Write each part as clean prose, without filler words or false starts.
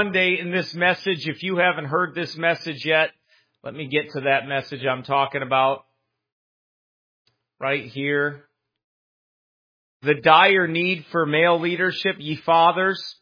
Sunday in this message. If you haven't heard this message yet, let me get to that message I'm talking about right here. The dire need for male leadership, ye fathers.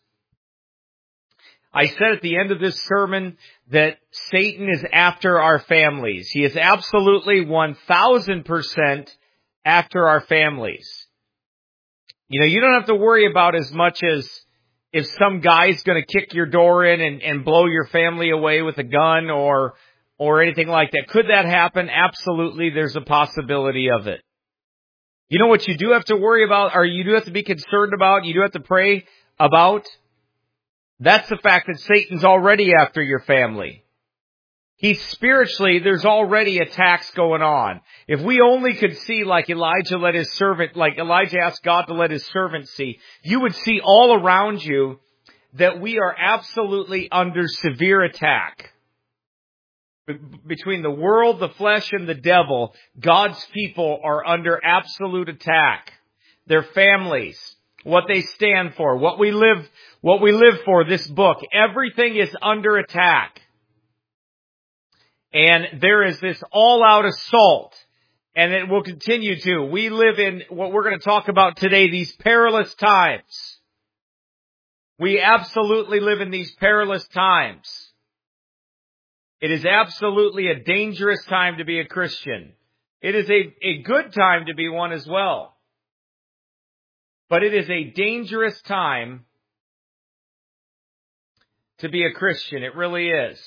I said at the end of this sermon that Satan is after our families. He is absolutely 1,000% after our families. You know, you don't have to worry about as much as if some guy's going to kick your door in and blow your family away with a gun or anything like that. Could that happen? Absolutely, there's a possibility of it. You know what you do have to worry about, or you do have to be concerned about, you do have to pray about? That's the fact that Satan's already after your family. He's spiritually, there's already attacks going on. If we only could see like Elijah asked God to let his servant see, you would see all around you that we are absolutely under severe attack. Between the world, the flesh, and the devil, God's people are under absolute attack. Their families, what they stand for, what we live for, this book, everything is under attack. And there is this all-out assault, and it will continue to. We live in what we're going to talk about today, these perilous times. We absolutely live in these perilous times. It is absolutely a dangerous time to be a Christian. It is a good time to be one as well. But it is a dangerous time to be a Christian. It really is.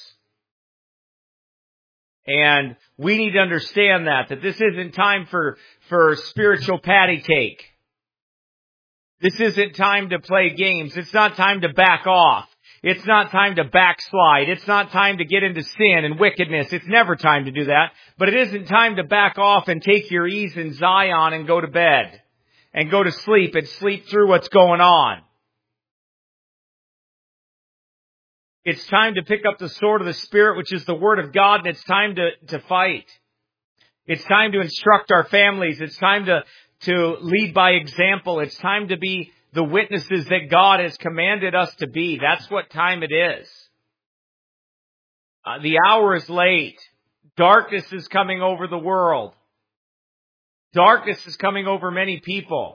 And we need to understand that this isn't time for spiritual patty cake. This isn't time to play games. It's not time to back off. It's not time to backslide. It's not time to get into sin and wickedness. It's never time to do that. But it isn't time to back off and take your ease in Zion and go to bed and go to sleep and sleep through what's going on. It's time to pick up the sword of the Spirit, which is the Word of God, and it's time to fight. It's time to instruct our families. It's time to lead by example. It's time to be the witnesses that God has commanded us to be. That's what time it is. The hour is late. Darkness is coming over the world. Darkness is coming over many people.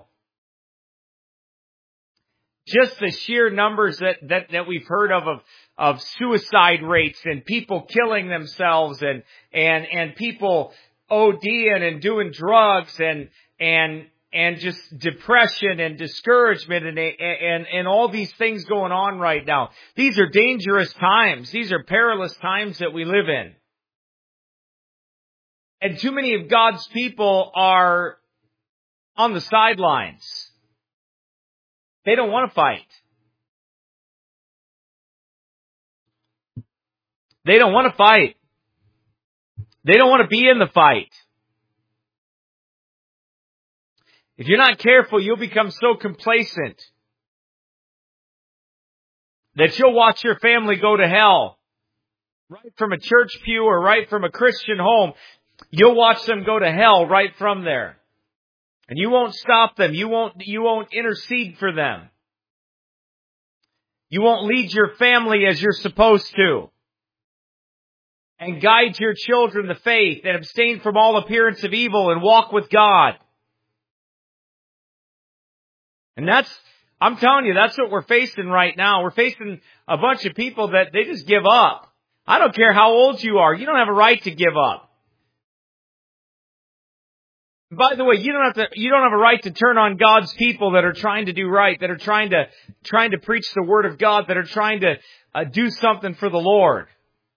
Just the sheer numbers that we've heard of suicide rates and people killing themselves and people ODing and doing drugs and just depression and discouragement and all these things going on right now. These are dangerous times. These are perilous times that we live in. And too many of God's people are on the sidelines. They don't want to fight. They don't want to fight. They don't want to be in the fight. If you're not careful, you'll become so complacent that you'll watch your family go to hell. Right from a church pew or right from a Christian home, you'll watch them go to hell right from there. And you won't stop them. You won't intercede for them. You won't lead your family as you're supposed to. And guide your children to faith and abstain from all appearance of evil and walk with God. And I'm telling you, that's what we're facing right now. We're facing a bunch of people that they just give up. I don't care how old you are. You don't have a right to give up. By the way, you don't have a right to turn on God's people that are trying to do right, that are trying to preach the Word of God, that are trying to do something for the Lord.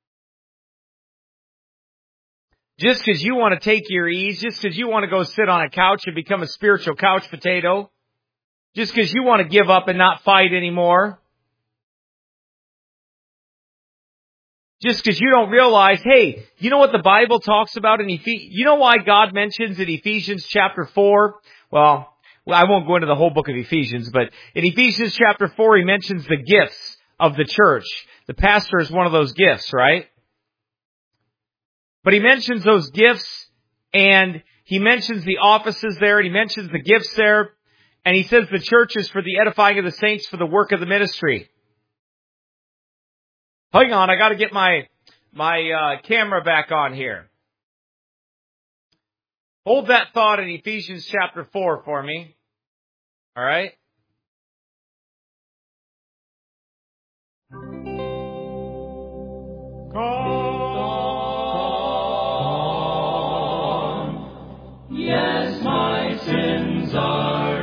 Just because you want to take your ease, just because you want to go sit on a couch and become a spiritual couch potato, just because you want to give up and not fight anymore, just because you don't realize, hey, you know what the Bible talks about in Ephesians? You know why God mentions in Ephesians chapter 4? Well, I won't go into the whole book of Ephesians, but in Ephesians chapter 4, he mentions the gifts of the church. The pastor is one of those gifts, right? But he mentions those gifts, and he mentions the offices there, and he mentions the gifts there, and he says the church is for the edifying of the saints for the work of the ministry. Hang on, I got to get my camera back on here. Hold that thought in Ephesians chapter 4 for me. All right? Gone. Yes, my sins are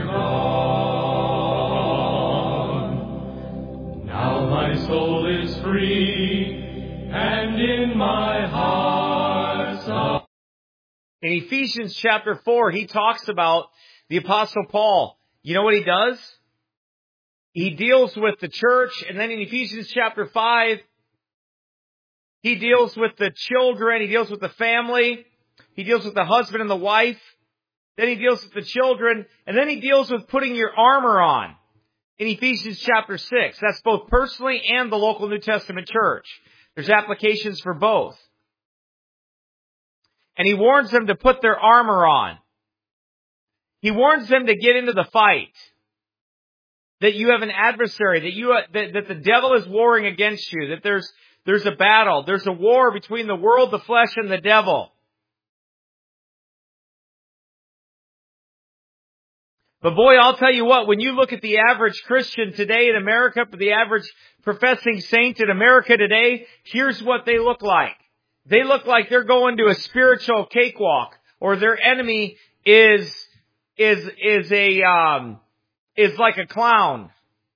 gone. Now my soul is free, and in my heart song. In Ephesians chapter 4, he talks about the Apostle Paul. You know what he does? He deals with the church, and then in Ephesians chapter 5, he deals with the children, he deals with the family, he deals with the husband and the wife, then he deals with the children, and then he deals with putting your armor on in Ephesians chapter 6. That's both personally and the local New Testament church. There's applications for both. And he warns them to put their armor on. He warns them to get into the fight. That you have an adversary, that the devil is warring against you, that there's a battle, there's a war between the world, the flesh, and the devil. But boy, I'll tell you what, when you look at the average Christian today in America, the average professing saint in America today, here's what they look like. They look like they're going to a spiritual cakewalk, or their enemy is like a clown.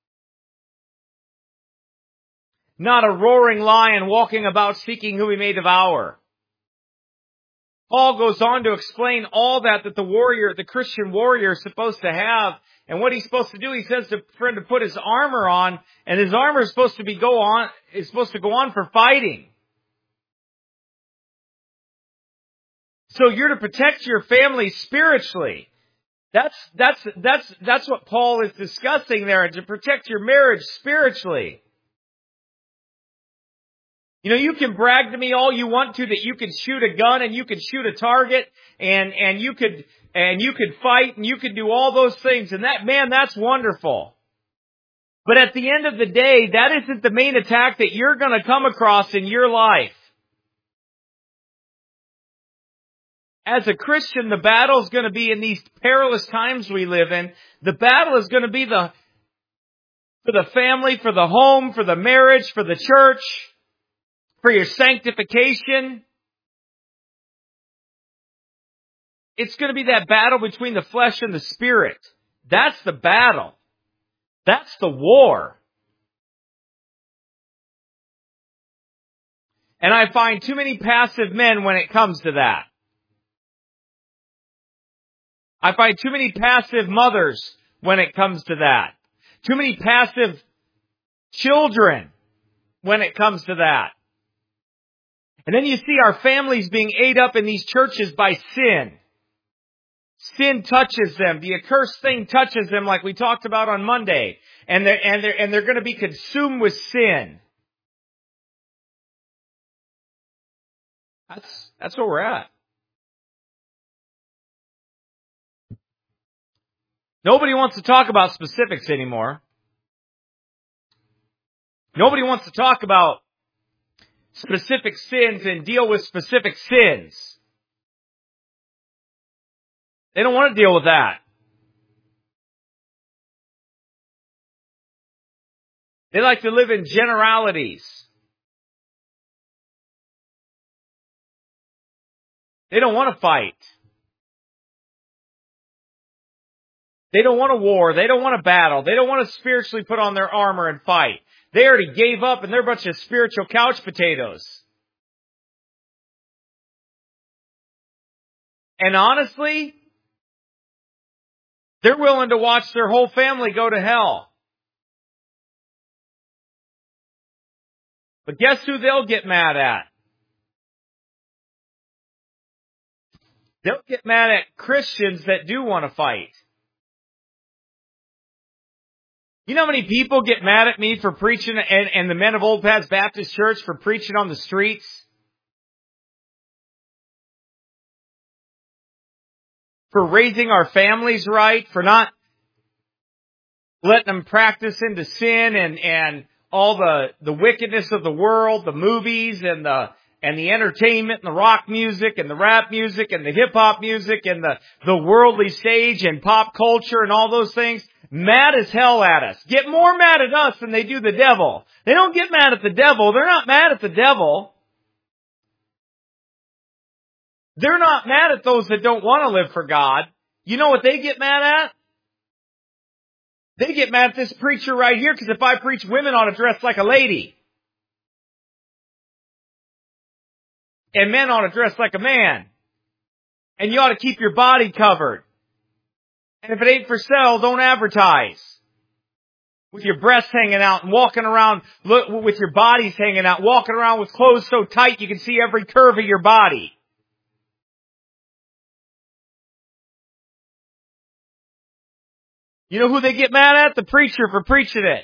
Not a roaring lion walking about seeking who he may devour. Paul goes on to explain all that the Christian warrior is supposed to have, and what he's supposed to do. He says for him to put his armor on, and his armor is supposed to go on for fighting. So you're to protect your family spiritually. That's what Paul is discussing there, to protect your marriage spiritually. You know, you can brag to me all you want to that you can shoot a gun and you can shoot a target and you could fight and you could do all those things, and that's wonderful. But at the end of the day, that isn't the main attack that you're going to come across in your life. As a Christian, the battle is going to be in these perilous times we live in. The battle is going to be for the family, for the home, for the marriage, for the church, for your sanctification. It's going to be that battle between the flesh and the spirit. That's the battle. That's the war. And I find too many passive men when it comes to that. I find too many passive mothers when it comes to that. Too many passive children when it comes to that. And then you see our families being ate up in these churches by sin. Sin touches them. The accursed thing touches them, like we talked about on Monday. And they're going to be consumed with sin. That's where we're at. Nobody wants to talk about specifics anymore. Nobody wants to talk about specific sins and deal with specific sins. They don't want to deal with that. They like to live in generalities. They don't want to fight. They don't want a war. They don't want a battle. They don't want to spiritually put on their armor and fight. They already gave up, and they're a bunch of spiritual couch potatoes. And honestly, they're willing to watch their whole family go to hell. But guess who they'll get mad at? They'll get mad at Christians that do want to fight. You know how many people get mad at me for preaching, and the men of Old Paths Baptist Church for preaching on the streets? For raising our families right, for not letting them practice into sin and all the wickedness of the world, the movies and the entertainment and the rock music and the rap music and the hip hop music and the worldly stage and pop culture and all those things, mad as hell at us. Get more mad at us than they do the devil. They don't get mad at the devil. They're not mad at the devil. They're not mad at those that don't want to live for God. You know what they get mad at? They get mad at this preacher right here because if I preach women ought to dress like a lady. And men ought to dress like a man. And you ought to keep your body covered. And if it ain't for sale, don't advertise. With your breasts hanging out and walking around with your bodies hanging out, walking around with clothes so tight you can see every curve of your body. You know who they get mad at? The preacher for preaching it.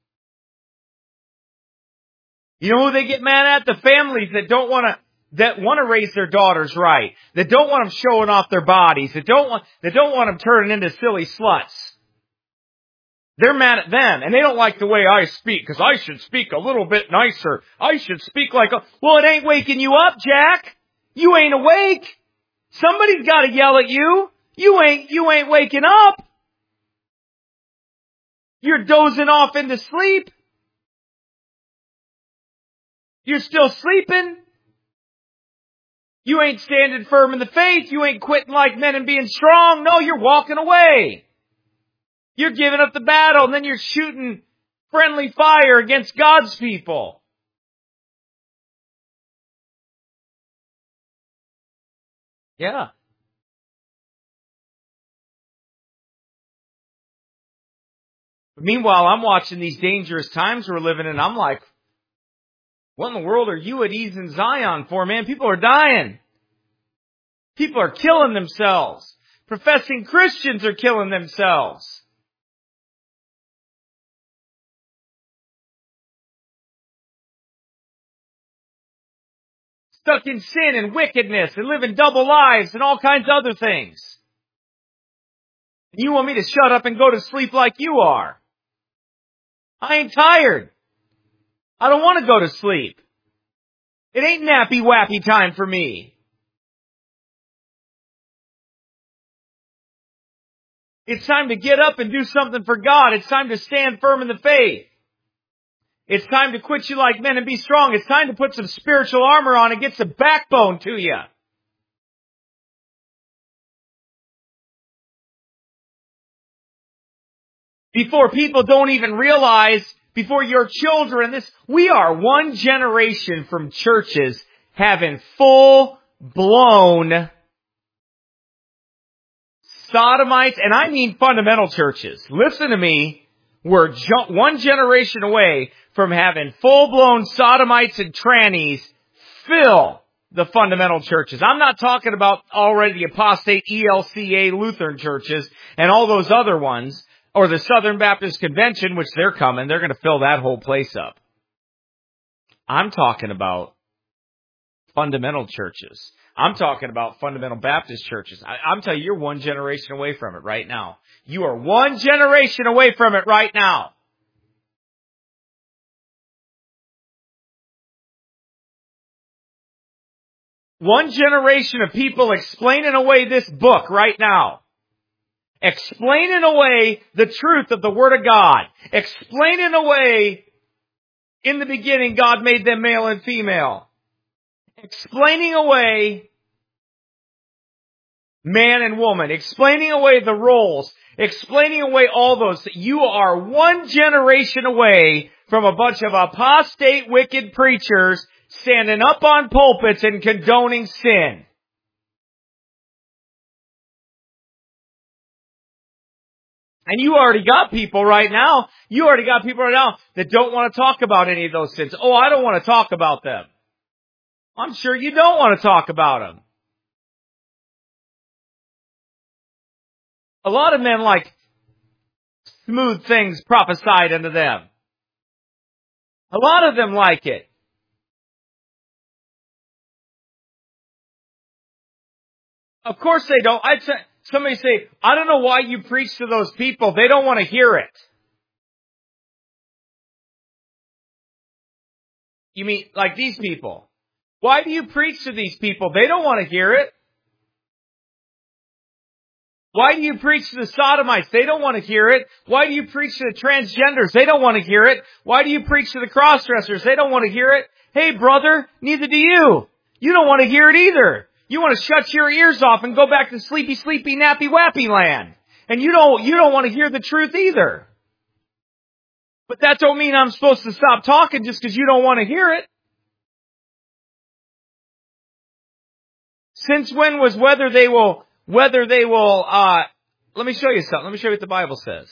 You know who they get mad at? The families that want to raise their daughters right, that don't want them showing off their bodies, that don't want them turning into silly sluts. They're mad at them, and they don't like the way I speak, because I should speak a little bit nicer. I should speak like well, it ain't waking you up, Jack. You ain't awake. Somebody's got to yell at you. You ain't waking up. You're dozing off into sleep. You're still sleeping. You ain't standing firm in the faith. You ain't quitting like men and being strong. No, you're walking away. You're giving up the battle, and then you're shooting friendly fire against God's people. Yeah. Meanwhile, I'm watching these dangerous times we're living in. I'm like, what in the world are you at Ease in Zion for, man? People are dying. People are killing themselves. Professing Christians are killing themselves. Stuck in sin and wickedness and living double lives and all kinds of other things. You want me to shut up and go to sleep like you are? I ain't tired. I don't want to go to sleep. It ain't nappy-wappy time for me. It's time to get up and do something for God. It's time to stand firm in the faith. It's time to quit you like men and be strong. It's time to put some spiritual armor on and get some backbone to you. Before people don't even realize, before your children, we are one generation from churches having full-blown sodomites, and I mean fundamental churches. Listen to me. We're one generation away from having full-blown sodomites and trannies fill the fundamental churches. I'm not talking about already the apostate ELCA Lutheran churches and all those other ones, or the Southern Baptist Convention, which they're coming. They're going to fill that whole place up. I'm talking about fundamental churches. I'm talking about fundamental Baptist churches. I'm telling you, you're one generation away from it right now. You are one generation away from it right now. One generation of people explaining away this book right now. Explaining away the truth of the Word of God. Explaining away, in the beginning, God made them male and female. Explaining away man and woman. Explaining away the roles. Explaining away all those. You are one generation away from a bunch of apostate, wicked preachers standing up on pulpits and condoning sin. And you already got people right now. That don't want to talk about any of those sins. Oh, I don't want to talk about them. I'm sure you don't want to talk about them. A lot of men like smooth things prophesied unto them. A lot of them like it. Of course they don't. Somebody say, I don't know why you preach to those people. They don't want to hear it. You mean like these people? Why do you preach to these people? They don't want to hear it. Why do you preach to the sodomites? They don't want to hear it. Why do you preach to the transgenders? They don't want to hear it. Why do you preach to the cross-dressers? They don't want to hear it. Hey, brother, neither do you. You don't want to hear it either. You want to shut your ears off and go back to sleepy, sleepy, nappy, wappy land. And you don't want to hear the truth either. But that don't mean I'm supposed to stop talking just because you don't want to hear it. Since when was whether they will, let me show you something. Let me show you what the Bible says.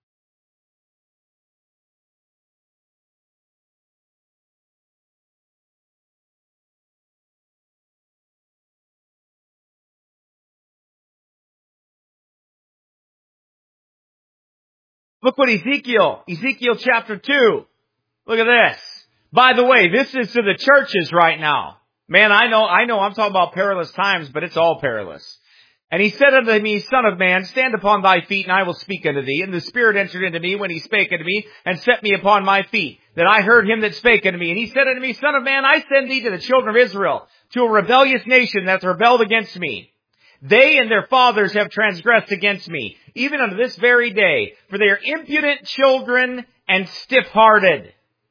Look what Ezekiel chapter 2. Look at this. By the way, this is to the churches right now. Man, I know I'm talking about perilous times, but it's all perilous. And he said unto me, Son of man, stand upon thy feet, and I will speak unto thee. And the Spirit entered into me when he spake unto me, and set me upon my feet, that I heard him that spake unto me. And he said unto me, Son of man, I send thee to the children of Israel, to a rebellious nation that hath rebelled against me. They and their fathers have transgressed against me, even unto this very day, for they are impudent children and stiff-hearted.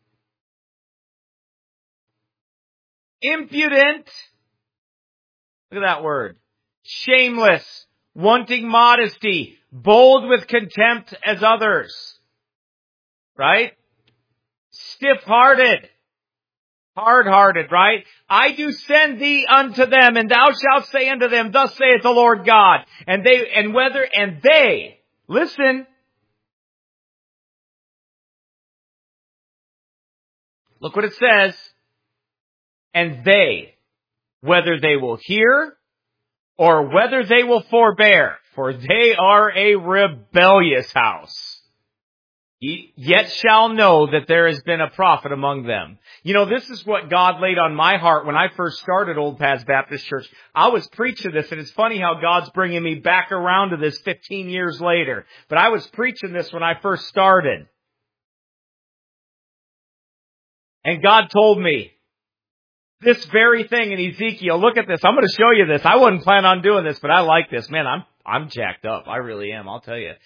Impudent, look at that word. Shameless, wanting modesty, bold with contempt as others. Right? Stiff-hearted. Hard-hearted, right? I do send thee unto them, and thou shalt say unto them, Thus saith the Lord God. And they, listen. Look what it says. And they, whether they will hear, or whether they will forbear, for they are a rebellious house, yet shall know that there has been a prophet among them. You know, this is what God laid on my heart when I first started Old Paths Baptist Church. I was preaching this, and it's funny how God's bringing me back around to this 15 years later. But I was preaching this when I first started. And God told me this very thing in Ezekiel. Look at this. I'm going to show you this. I wasn't planning on doing this, but I like this. Man, I'm jacked up. I really am. I'll tell you.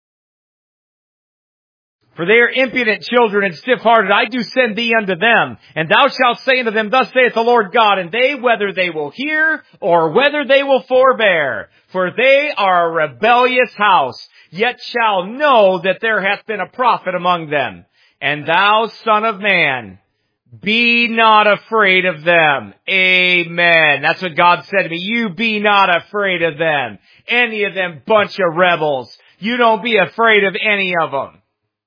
For they are impudent children and stiff-hearted. I do send thee unto them. And thou shalt say unto them, Thus saith the Lord God. And they, whether they will hear or whether they will forbear. For they are a rebellious house. Yet shall know that there hath been a prophet among them. And thou, son of man, be not afraid of them. Amen. That's what God said to me. You be not afraid of them. Any of them bunch of rebels. You don't be afraid of any of them.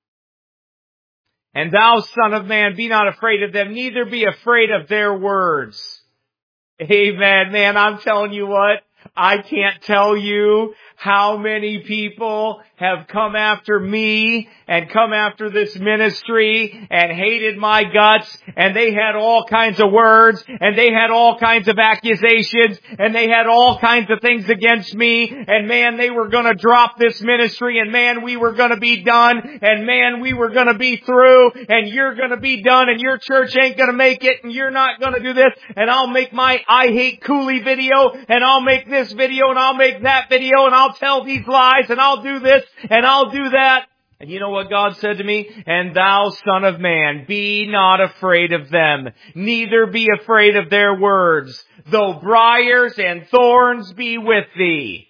And thou, son of man, be not afraid of them, neither be afraid of their words. Amen, man. I'm telling you what, I can't tell you how many people have come after me and come after this ministry and hated my guts, and they had all kinds of words, and they had all kinds of accusations, and they had all kinds of things against me, and man, they were gonna drop this ministry, and man, we were gonna be done, and man, we were gonna be through, and you're gonna be done, and your church ain't gonna make it, and you're not gonna do this, and I'll make my I Hate Cooley video, and I'll make this video, and I'll make that video, and I'll tell these lies, and I'll do this, and I'll do that. And you know what God said to me? And thou, son of man, be not afraid of them, neither be afraid of their words, though briars and thorns be with thee.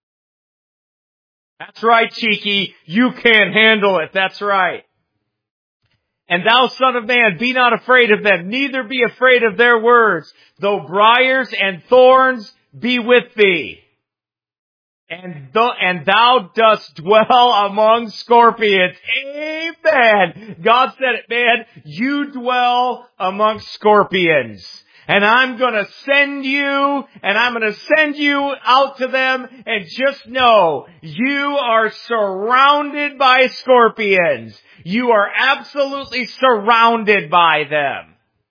That's right, cheeky. You can't handle it. That's right. And thou, son of man, be not afraid of them, neither be afraid of their words, though briars and thorns be with thee. And thou dost dwell among scorpions. Amen. God said it, man. You dwell among scorpions. And I'm gonna send you, and I'm gonna send you out to them, and just know, you are surrounded by scorpions. You are absolutely surrounded by them.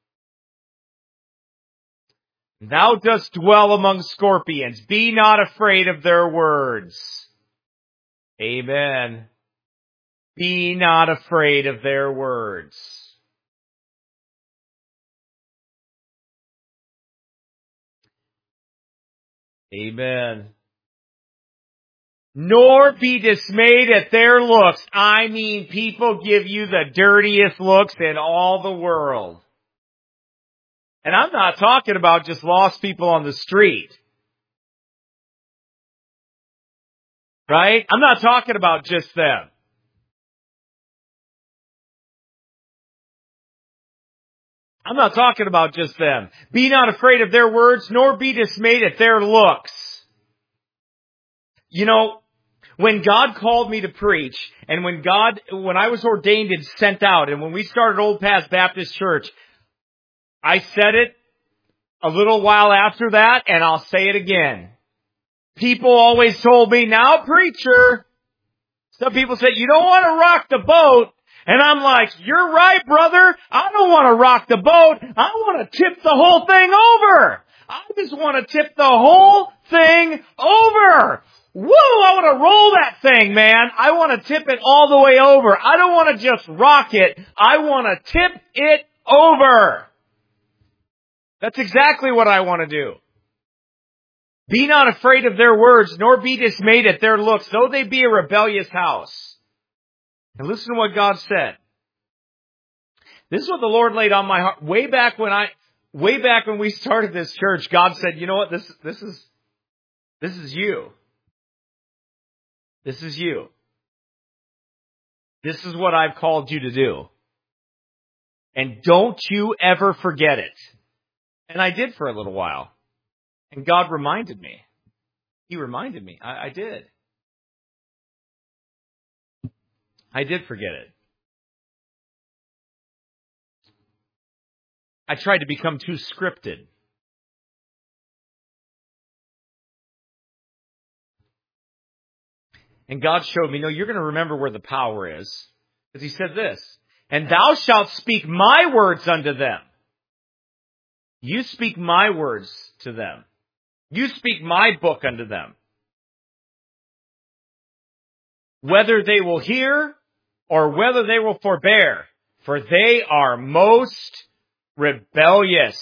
Thou dost dwell among scorpions. Be not afraid of their words. Amen. Be not afraid of their words. Amen. Nor be dismayed at their looks. I mean, people give you the dirtiest looks in all the world. And I'm not talking about just lost people on the street. Right? I'm not talking about just them. I'm not talking about just them. Be not afraid of their words, nor be dismayed at their looks. You know, when God called me to preach, and when I was ordained and sent out, and when we started Old Paths Baptist Church, I said it a little while after that, and I'll say it again. People always told me, now preacher, some people said, you don't want to rock the boat. And I'm like, you're right, brother. I don't want to rock the boat. I want to tip the whole thing over. I just want to tip the whole thing over. Woo! I want to roll that thing, man. I want to tip it all the way over. I don't want to just rock it. I want to tip it over. That's exactly what I want to do. Be not afraid of their words, nor be dismayed at their looks, though they be a rebellious house. And listen to what God said. This is what the Lord laid on my heart. Way back when we started this church, God said, you know what? This is you. This is you. This is what I've called you to do. And don't you ever forget it. And I did for a little while. And God reminded me. He reminded me. I did. I did forget it. I tried to become too scripted. And God showed me, no, you're going to remember where the power is. Because He said this, and thou shalt speak my words unto them. You speak my words to them. You speak my book unto them. Whether they will hear or whether they will forbear, for they are most rebellious.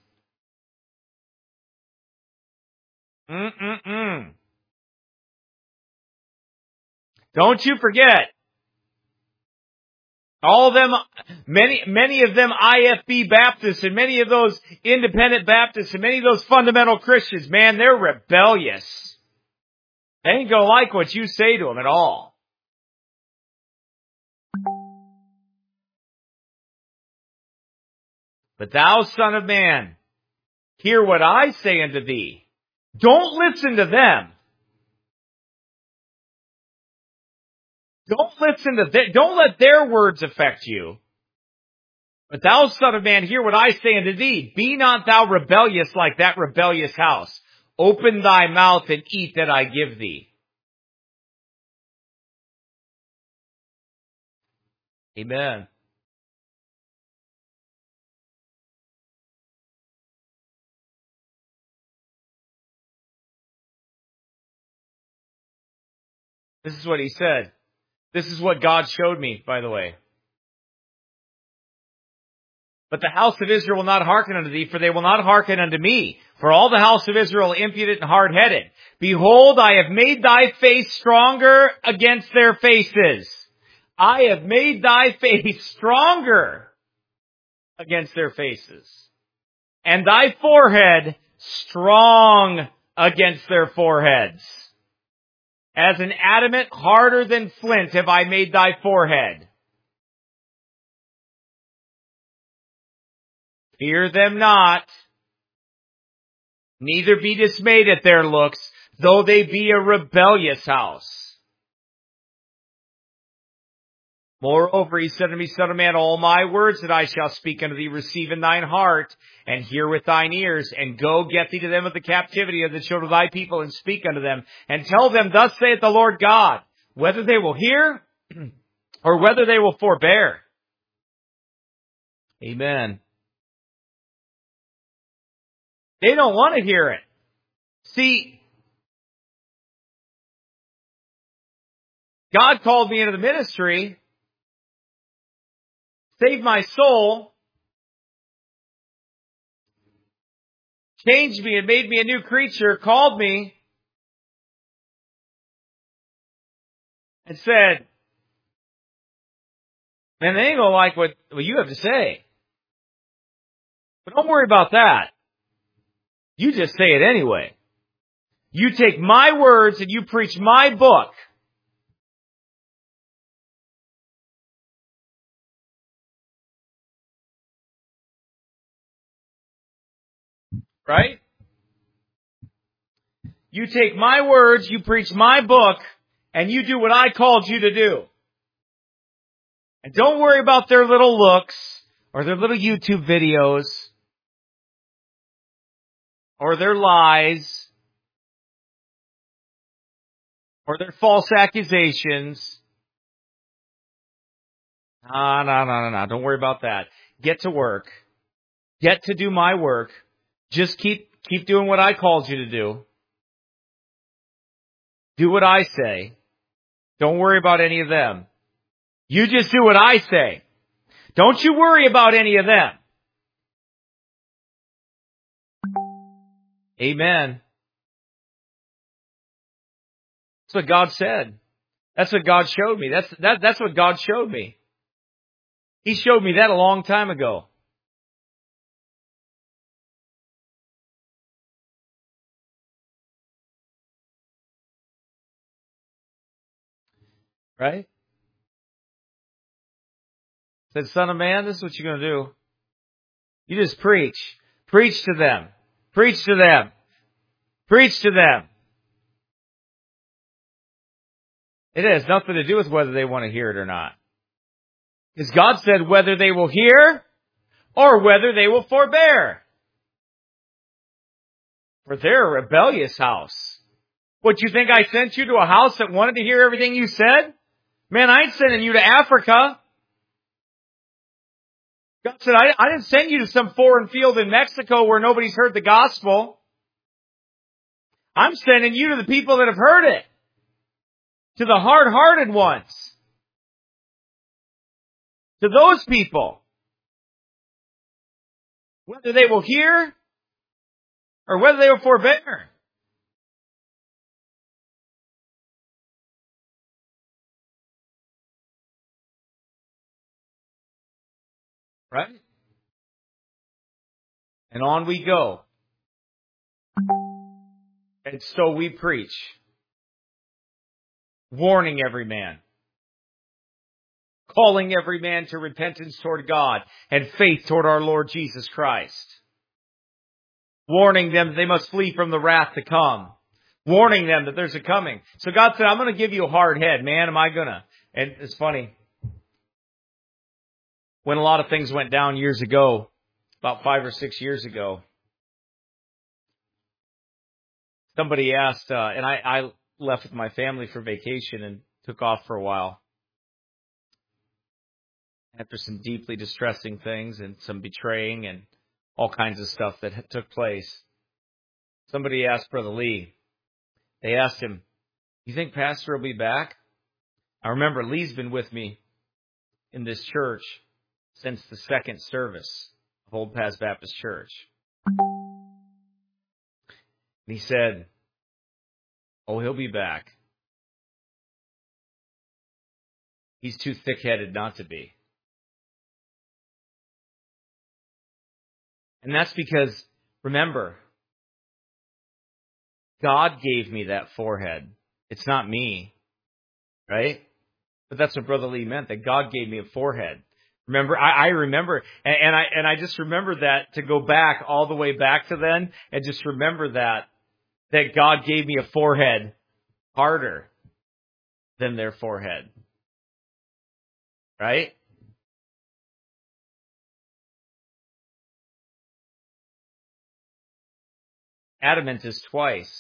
Don't you forget. All of them, many of them IFB Baptists and many of those independent Baptists and many of those fundamental Christians, man, they're rebellious. They ain't gonna like what you say to them at all. But thou, son of man, hear what I say unto thee. Don't listen to them. Don't let their words affect you. But thou, son of man, hear what I say unto thee. Be not thou rebellious like that rebellious house. Open thy mouth and eat that I give thee. Amen. This is what He said. This is what God showed me, by the way. But the house of Israel will not hearken unto thee, for they will not hearken unto me. For all the house of Israel impudent and hard-headed. Behold, I have made thy face stronger against their faces. I have made thy face stronger against their faces. And thy forehead strong against their foreheads. As an adamant harder than flint have I made thy forehead. Fear them not, neither be dismayed at their looks, though they be a rebellious house. Moreover, He said to me, Son of man, all my words that I shall speak unto thee receive in thine heart, and hear with thine ears, and go get thee to them of the captivity of the children of thy people, and speak unto them, and tell them, thus saith the Lord God, whether they will hear, or whether they will forbear. Amen. They don't want to hear it. See, God called me into the ministry, saved my soul, changed me and made me a new creature, called me and said, man, they ain't going to like what you have to say. But don't worry about that. You just say it anyway. You take my words and you preach my book. Right? You take my words, you preach my book, and you do what I called you to do. And don't worry about their little looks, or their little YouTube videos, or their lies, or their false accusations. No. Don't worry about that. Get to work. Get to do my work. Just keep doing what I called you to do. Do what I say. Don't worry about any of them. You just do what I say. Don't you worry about any of them. Amen. That's what God said. That's what God showed me. That's what God showed me. He showed me that a long time ago. Right? Said, son of man, this is what you're going to do. You just preach. Preach to them. Preach to them. Preach to them. It has nothing to do with whether they want to hear it or not. Because God said whether they will hear or whether they will forbear. For they're a rebellious house. What, you think I sent you to a house that wanted to hear everything you said? Man, I ain't sending you to Africa. God said, I didn't send you to some foreign field in Mexico where nobody's heard the gospel. I'm sending you to the people that have heard it. To the hard-hearted ones. To those people. Whether they will hear or whether they will forbear. Right? And on we go. And so we preach. Warning every man. Calling every man to repentance toward God and faith toward our Lord Jesus Christ. Warning them that they must flee from the wrath to come. Warning them that there's a coming. So God said, I'm going to give you a hard head, man. Am I going to? And it's funny. When a lot of things went down years ago, about 5 or 6 years ago, somebody asked, and I left with my family for vacation and took off for a while. After some deeply distressing things and some betraying and all kinds of stuff that took place, somebody asked Brother Lee, they asked him, you think Pastor will be back? I remember Lee's been with me in this church since the second service of Old Paths Baptist Church. And he said, oh, he'll be back. He's too thick-headed not to be. And that's because, remember, God gave me that forehead. It's not me, right? But that's what Brother Lee meant, that God gave me a forehead. Remember, I remember, and I just remember that, to go back all the way back to then, and just remember that God gave me a forehead harder than their forehead. Right? Adamant is twice.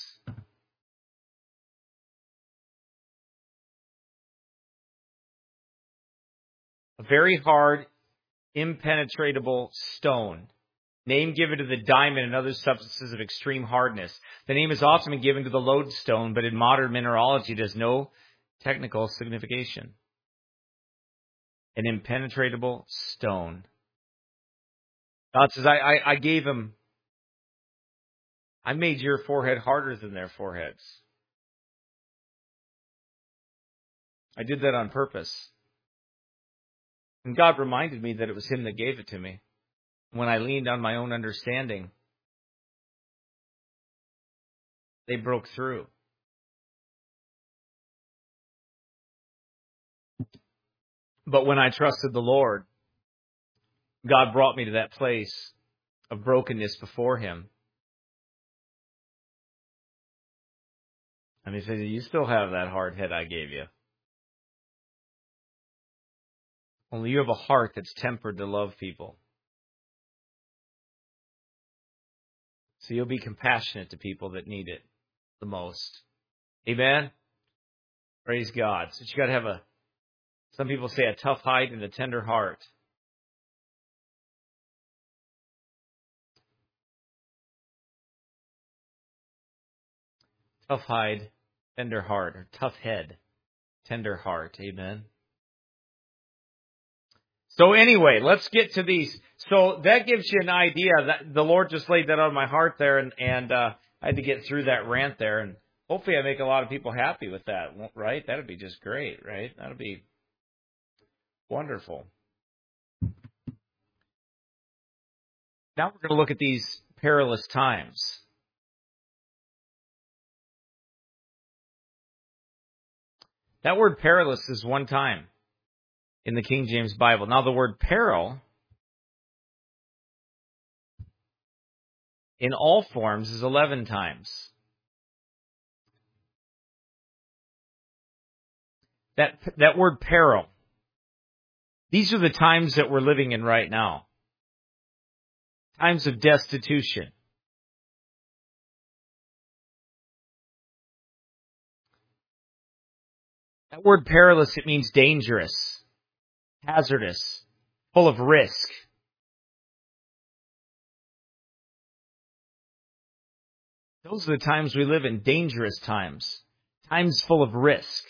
A very hard, impenetrable stone. Name given to the diamond and other substances of extreme hardness. The name is often been given to the lodestone, but in modern mineralogy it has no technical signification. An impenetrable stone. God says, I gave him I made your forehead harder than their foreheads. I did that on purpose. And God reminded me that it was Him that gave it to me. When I leaned on my own understanding, they broke through. But when I trusted the Lord, God brought me to that place of brokenness before Him. And He said, you still have that hard head I gave you. Only you have a heart that's tempered to love people. So you'll be compassionate to people that need it the most. Amen? Praise God. So you got to have some people say a tough hide and a tender heart. Tough hide, tender heart, or tough head, tender heart. Amen. So anyway, let's get to these. So that gives you an idea that the Lord just laid that on my heart there, and I had to get through that rant there, and hopefully I make a lot of people happy with that, right? That'd be just great, right? That'd be wonderful. Now we're going to look at these perilous times. That word perilous is one time in the King James Bible. Now the word peril in all forms is 11 times. That word peril, these are the times that we're living in right now. Times of destitution. That word perilous, it means dangerous, hazardous, full of risk. Those are the times we live in, dangerous times, times full of risk,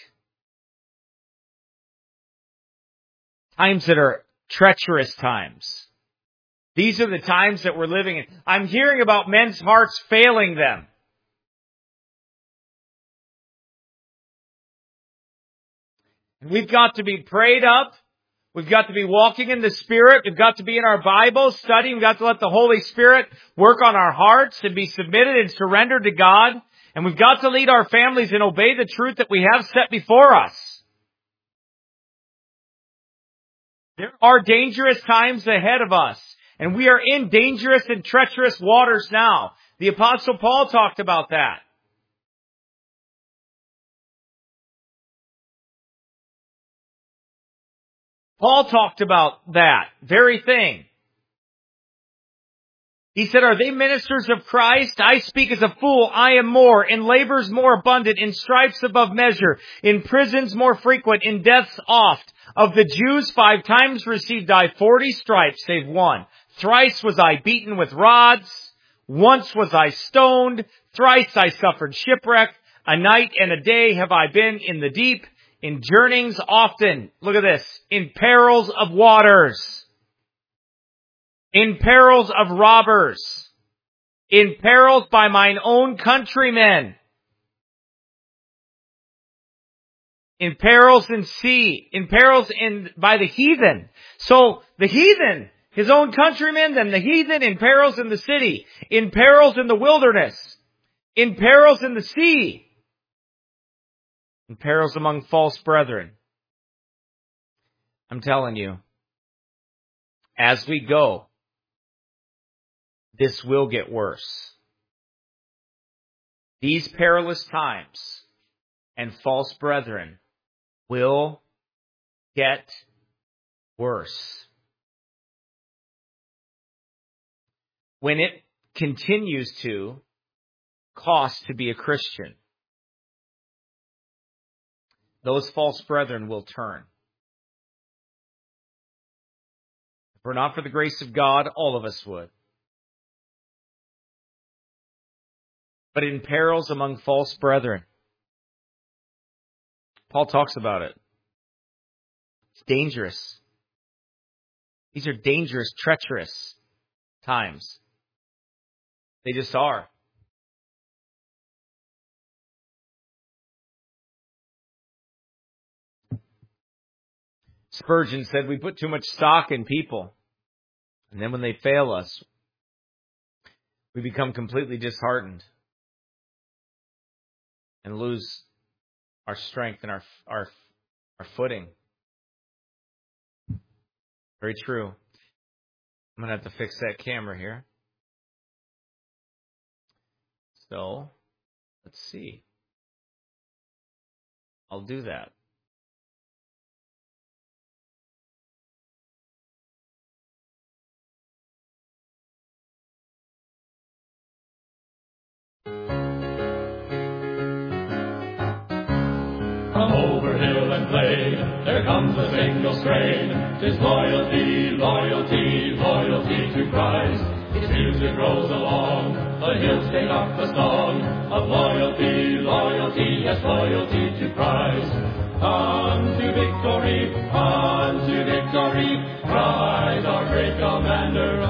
times that are treacherous times. These are the times that we're living in. I'm hearing about men's hearts failing them. And we've got to be prayed up. We've got to be walking in the Spirit. We've got to be in our Bible studying. We've got to let the Holy Spirit work on our hearts and be submitted and surrendered to God. And we've got to lead our families and obey the truth that we have set before us. There are dangerous times ahead of us. And we are in dangerous and treacherous waters now. The Apostle Paul talked about that. Paul talked about that very thing. He said, are they ministers of Christ? I speak as a fool. I am more. In labors more abundant. In stripes above measure. In prisons more frequent. In deaths oft. Of the Jews 5 times received I 40 stripes, save one. Thrice was I beaten with rods. Once was I stoned. Thrice I suffered shipwreck. A night and a day have I been in the deep. In journeyings often, look at this, in perils of waters, in perils of robbers, in perils by mine own countrymen, in perils in sea, in perils by the heathen. So the heathen, his own countrymen, then the heathen, in perils in the city, in perils in the wilderness, in perils in the sea, in perils among false brethren. I'm telling you, as we go, this will get worse. These perilous times and false brethren will get worse. When it continues to cost to be a Christian, those false brethren will turn. If we're not for the grace of God, all of us would. But in perils among false brethren, Paul talks about it. It's dangerous. These are dangerous, treacherous times. They just are. Spurgeon said we put too much stock in people. And then when they fail us, we become completely disheartened and lose our strength and our footing. Very true. I'm going to have to fix that camera here. So, let's see. I'll do that. From over hill and plain, there comes a single strain. 'Tis loyalty, loyalty, loyalty to Christ. Its music rolls along, the hills take up the song of loyalty, loyalty, yes, loyalty to Christ. On to victory, cries our great commander,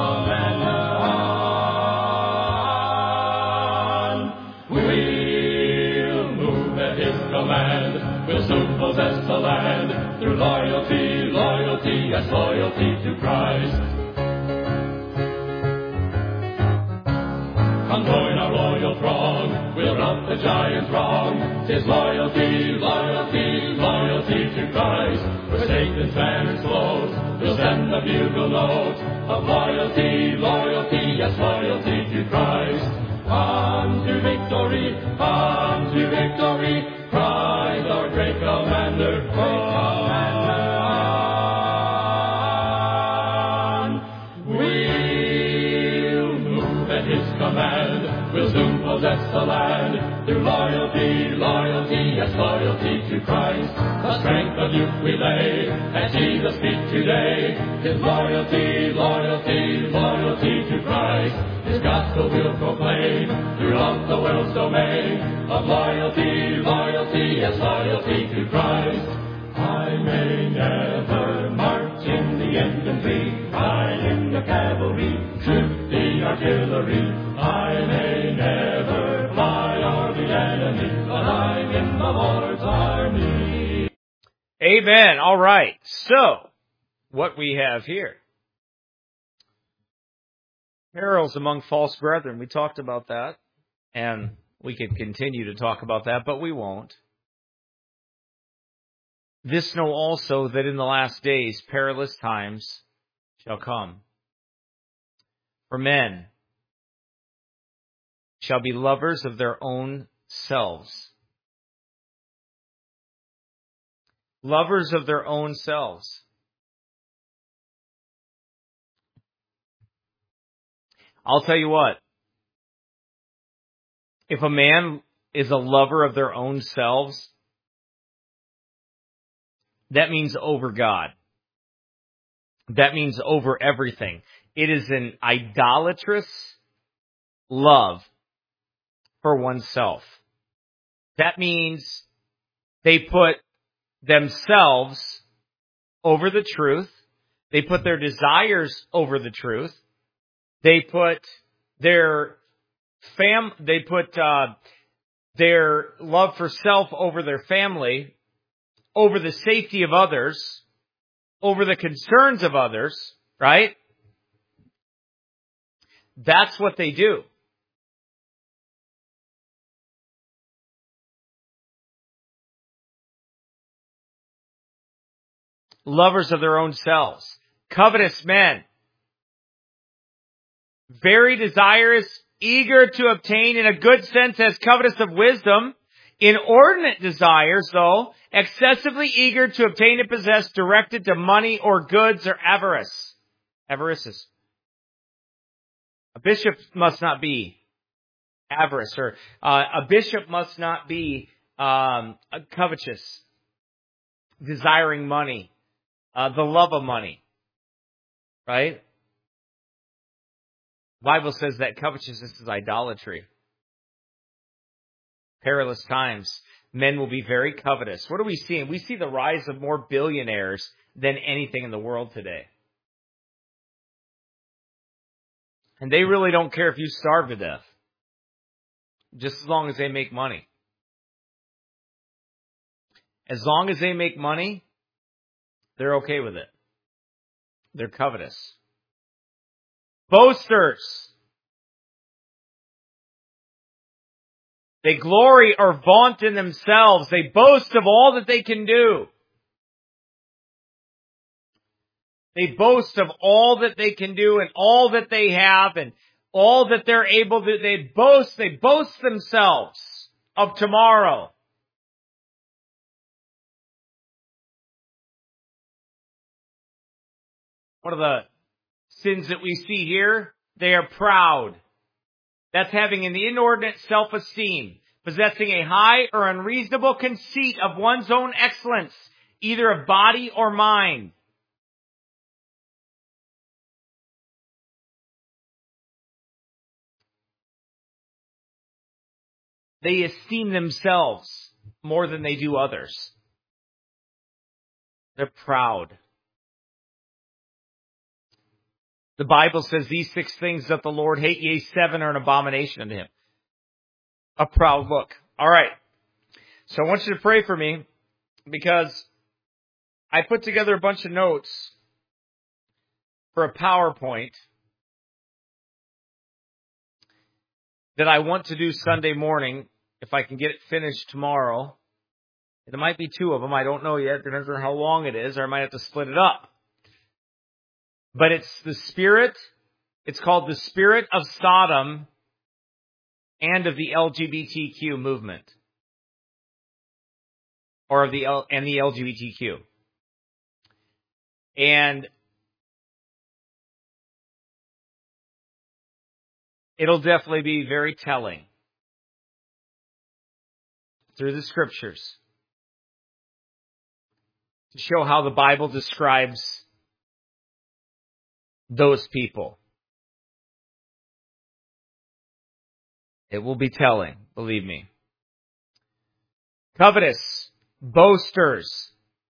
we'll soon possess the land through loyalty, loyalty, yes, loyalty to Christ. Come join our loyal throng, we'll rout the giant wrong. 'Tis loyalty, loyalty, loyalty to Christ. Where Satan's banner flows, we'll send the bugle note of loyalty, loyalty, yes, loyalty to Christ. On to victory, cries our great commander, we'll move at his command, we'll soon possess the land, through loyalty, loyalty, yes, loyalty to Christ. The strength of youth we lay at Jesus' feet today, his loyalty, loyalty, loyalty to Christ. His gospel we'll proclaim throughout the world's domain of loyalty, loyalty, yes, loyalty to Christ. I may never march in the infantry, ride in the cavalry, shoot the artillery. I may never fly o'er the enemy, but I'm in the Lord's army. Amen. All right. So, what we have here. Perils among false brethren. We talked about that, and we could continue to talk about that, but we won't. This know also that in the last days perilous times shall come. For men shall be lovers of their own selves. Lovers of their own selves. I'll tell you what, if a man is a lover of their own selves, that means over God. That means over everything. It is an idolatrous love for oneself. That means they put themselves over the truth. They put their desires over the truth. They put their their love for self over their family, over the safety of others, over the concerns of others, right? That's what they do. Lovers of their own selves. Covetous men. Very desirous, eager to obtain, in a good sense, as covetous of wisdom. Inordinate desires, though, excessively eager to obtain and possess, directed to money or goods or avarice. Avarices. A bishop must not be avarice, or a bishop must not be covetous, desiring money, the love of money, right? The Bible says that covetousness is idolatry. Perilous times. Men will be very covetous. What are we seeing? We see the rise of more billionaires than anything in the world today. And they really don't care if you starve to death, just as long as they make money. As long as they make money, They're okay with it. They're covetous. Boasters. They glory or vaunt in themselves. They boast of all that they can do. They boast of all that they can do and all that they have and all that they're able to. They boast themselves of tomorrow. One of the sins that we see here, they are proud. That's having an inordinate self-esteem, possessing a high or unreasonable conceit of one's own excellence, either of body or mind. They esteem themselves more than they do others. They're proud. The Bible says these 6 things that the Lord hate, yea, 7 are an abomination unto him. A proud look. All right. So I want you to pray for me because I put together a bunch of notes for a PowerPoint that I want to do Sunday morning if I can get it finished tomorrow. There might be 2 of them. I don't know yet. It depends on how long it is, or I might have to split it up. But it's the spirit. It's called the Spirit of Sodom and of the LGBTQ movement. Or of the LGBTQ. And it'll definitely be very telling through the scriptures to show how the Bible describes those people. It will be telling, believe me. Covetous, boasters,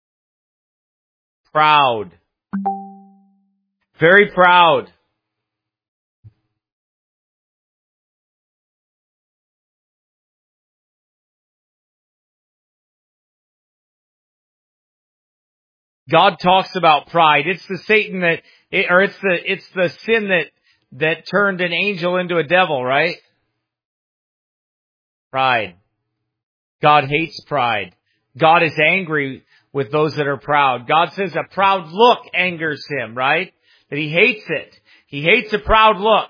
proud, very proud. God talks about pride. It's the Satan it's the sin that turned an angel into a devil, right? Pride. God hates pride. God is angry with those that are proud. God says a proud look angers him, right? That he hates it. He hates a proud look.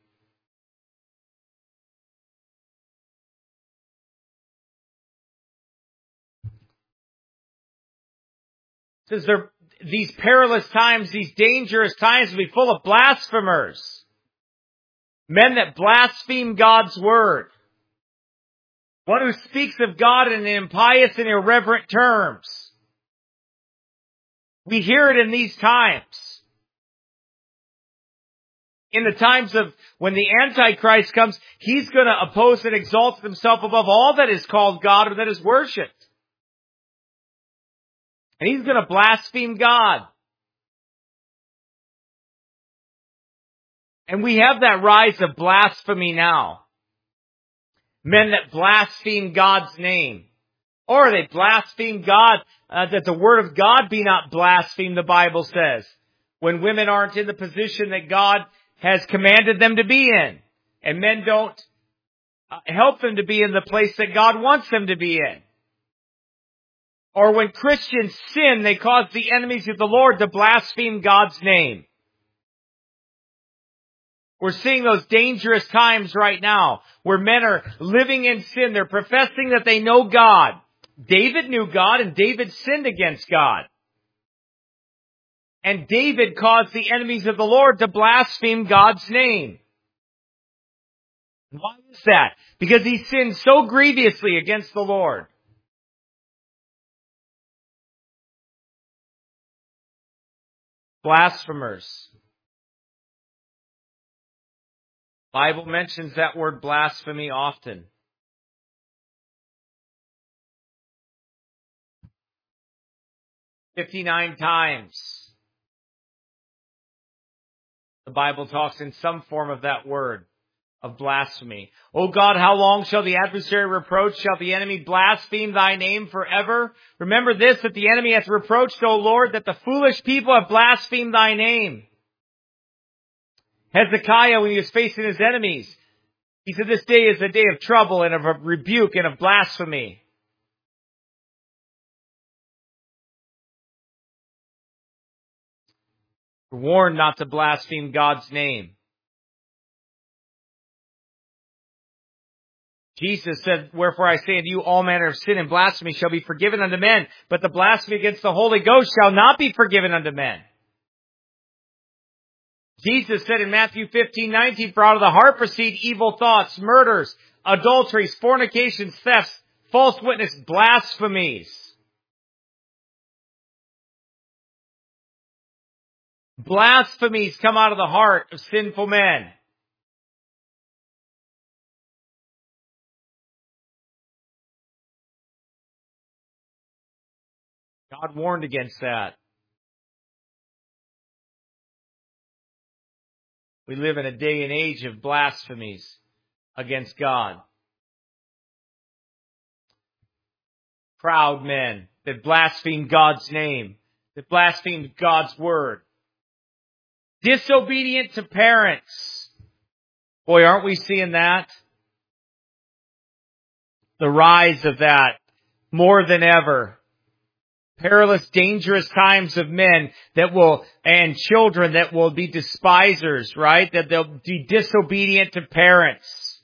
It says these perilous times, these dangerous times will be full of blasphemers. Men that blaspheme God's word. One who speaks of God in impious and irreverent terms. We hear it in these times. In the times of when the Antichrist comes, he's going to oppose and exalt himself above all that is called God or that is worshipped. And he's going to blaspheme God. And we have that rise of blasphemy now. Men that blaspheme God's name. Or they blaspheme God, that the word of God be not blasphemed, the Bible says. When women aren't in the position that God has commanded them to be in. And men don't help them to be in the place that God wants them to be in. Or when Christians sin, they cause the enemies of the Lord to blaspheme God's name. We're seeing those dangerous times right now where men are living in sin. They're professing that they know God. David knew God and David sinned against God. And David caused the enemies of the Lord to blaspheme God's name. Why is that? Because he sinned so grievously against the Lord. Blasphemers. Bible mentions that word blasphemy often. "59 times. The Bible talks in some form of that word. of blasphemy. O God, how long shall the adversary reproach? Shall the enemy blaspheme thy name forever? Remember this, that the enemy hath reproached, O Lord, that the foolish people have blasphemed thy name. Hezekiah, when he was facing his enemies, he said, this day is a day of trouble and of a rebuke and of blasphemy. We're warned not to blaspheme God's name. Jesus said, wherefore I say unto you, all manner of sin and blasphemy shall be forgiven unto men, but the blasphemy against the Holy Ghost shall not be forgiven unto men. Jesus said in Matthew 15:19, for out of the heart proceed evil thoughts, murders, adulteries, fornications, thefts, false witness, blasphemies. Blasphemies come out of the heart of sinful men. God warned against that. We live in a day and age of blasphemies against God. Proud men that blaspheme God's name, that blaspheme God's word. Disobedient to parents. Boy, aren't we seeing that? The rise of that more than ever. Perilous, dangerous times of men that will, and children that will be despisers, right? That they'll be disobedient to parents.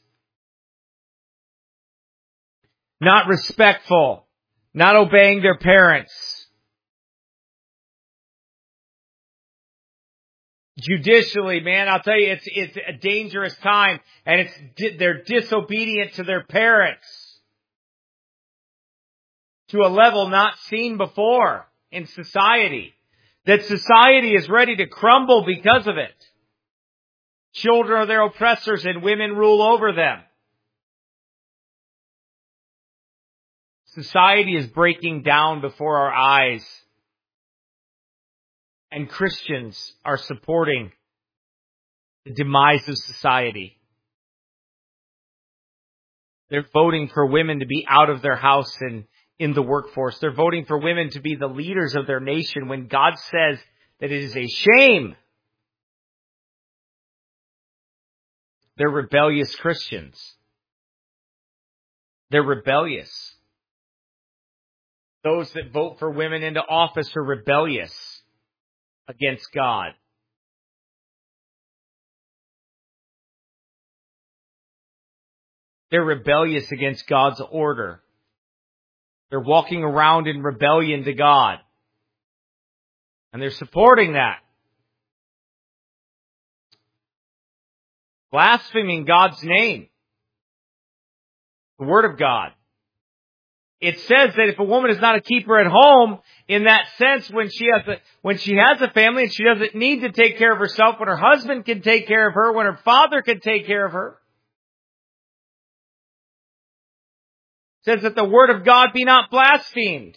Not respectful. Not obeying their parents. Judicially, man, I'll tell you, it's a dangerous time, and they're disobedient to their parents. To a level not seen before in society. That society is ready to crumble because of it. Children are their oppressors and women rule over them. Society is breaking down before our eyes. And Christians are supporting the demise of society. They're voting for women to be out of their house and in the workforce. They're voting for women to be the leaders of their nation when God says that it is a shame. They're rebellious Christians. They're rebellious. Those that vote for women into office are rebellious against God. They're rebellious against God's order. They're walking around in rebellion to God. And they're supporting that. Blaspheming God's name. The Word of God. It says that if a woman is not a keeper at home, in that sense, when she has a family and she doesn't need to take care of herself, when her husband can take care of her, when her father can take care of her, says that the word of God be not blasphemed.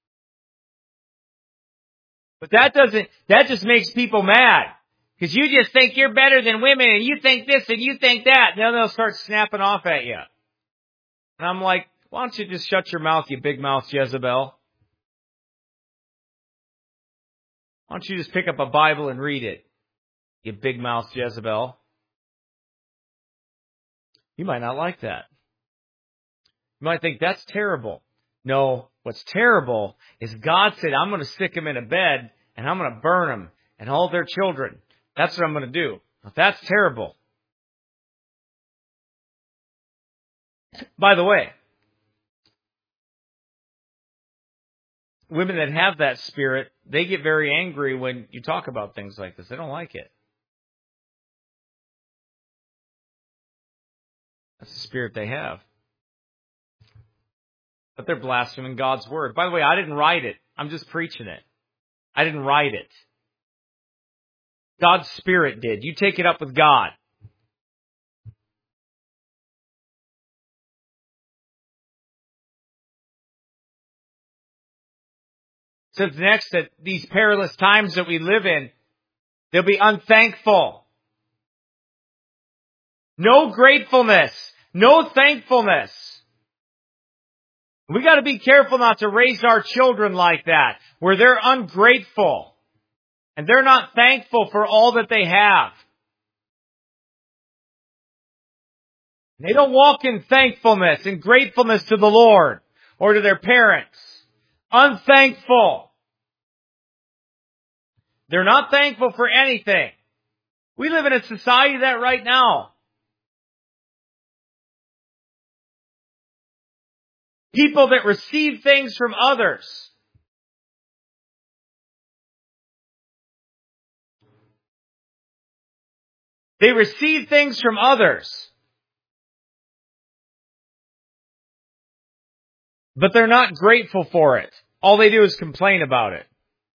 But that just makes people mad. Because you just think you're better than women, and you think this and you think that. And then they'll start snapping off at you. And I'm like, why don't you just shut your mouth, you big mouth Jezebel? Why don't you just pick up a Bible and read it, you big mouth Jezebel? You might not like that. You might think, that's terrible. No, what's terrible is God said, I'm going to stick them in a bed and I'm going to burn them and all their children. That's what I'm going to do. Now, that's terrible. By the way, women that have that spirit, they get very angry when you talk about things like this. They don't like it. That's the spirit they have. But they're blaspheming God's word. By the way, I didn't write it. I'm just preaching it. I didn't write it. God's Spirit did. You take it up with God. It says next that these perilous times that we live in, they'll be unthankful. No gratefulness. No thankfulness. We got to be careful not to raise our children like that, where they're ungrateful and they're not thankful for all that they have. They don't walk in thankfulness and gratefulness to the Lord or to their parents. Unthankful. They're not thankful for anything. We live in a society of that right now. People that receive things from others. They receive things from others. But they're not grateful for it. All they do is complain about it.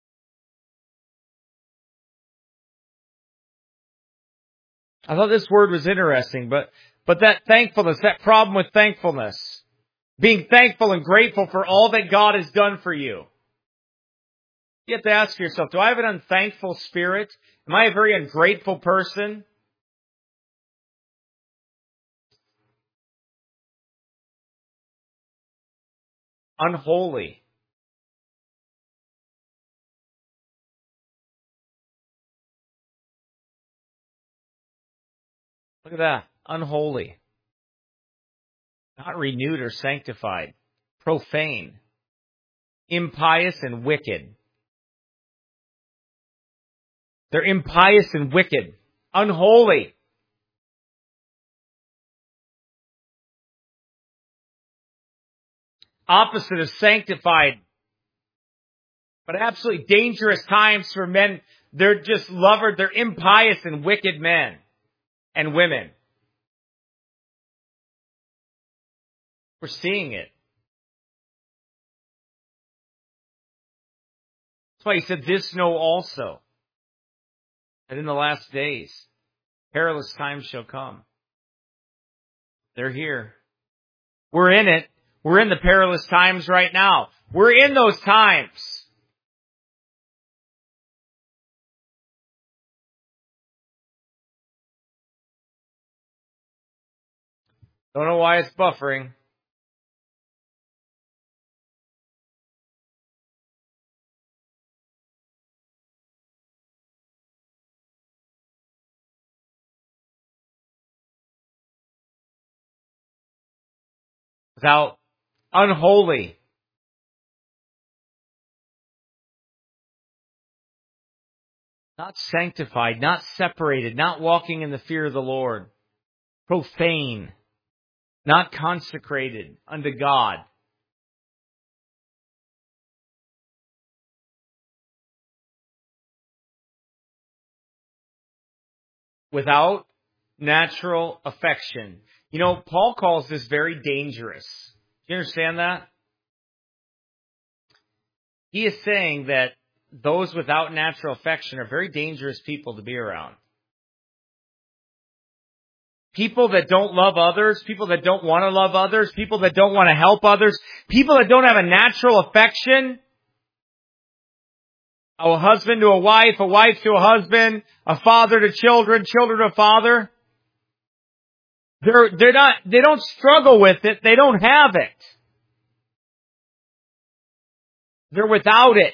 I thought this word was interesting, but that thankfulness, that problem with thankfulness, being thankful and grateful for all that God has done for you. You have to ask yourself, do I have an unthankful spirit? Am I a very ungrateful person? Unholy. Look at that. Unholy. Not renewed or sanctified. Profane. Impious and wicked. They're impious and wicked. Unholy. Opposite of sanctified. But absolutely dangerous times for men. They're just they're impious and wicked men and women. We're seeing it. That's why he said, this know also, that in the last days, perilous times shall come. They're here. We're in it. We're in the perilous times right now. We're in those times. Don't know why it's buffering. Without unholy. Not sanctified, not separated, not walking in the fear of the Lord. Profane. Not consecrated unto God. Without natural affection. You know, Paul calls this very dangerous. Do you understand that? He is saying that those without natural affection are very dangerous people to be around. People that don't love others, people that don't want to love others, people that don't want to help others, people that don't have a natural affection. A husband to a wife to a husband, a father to children, children to a father. They don't struggle with it, they don't have it. They're without it.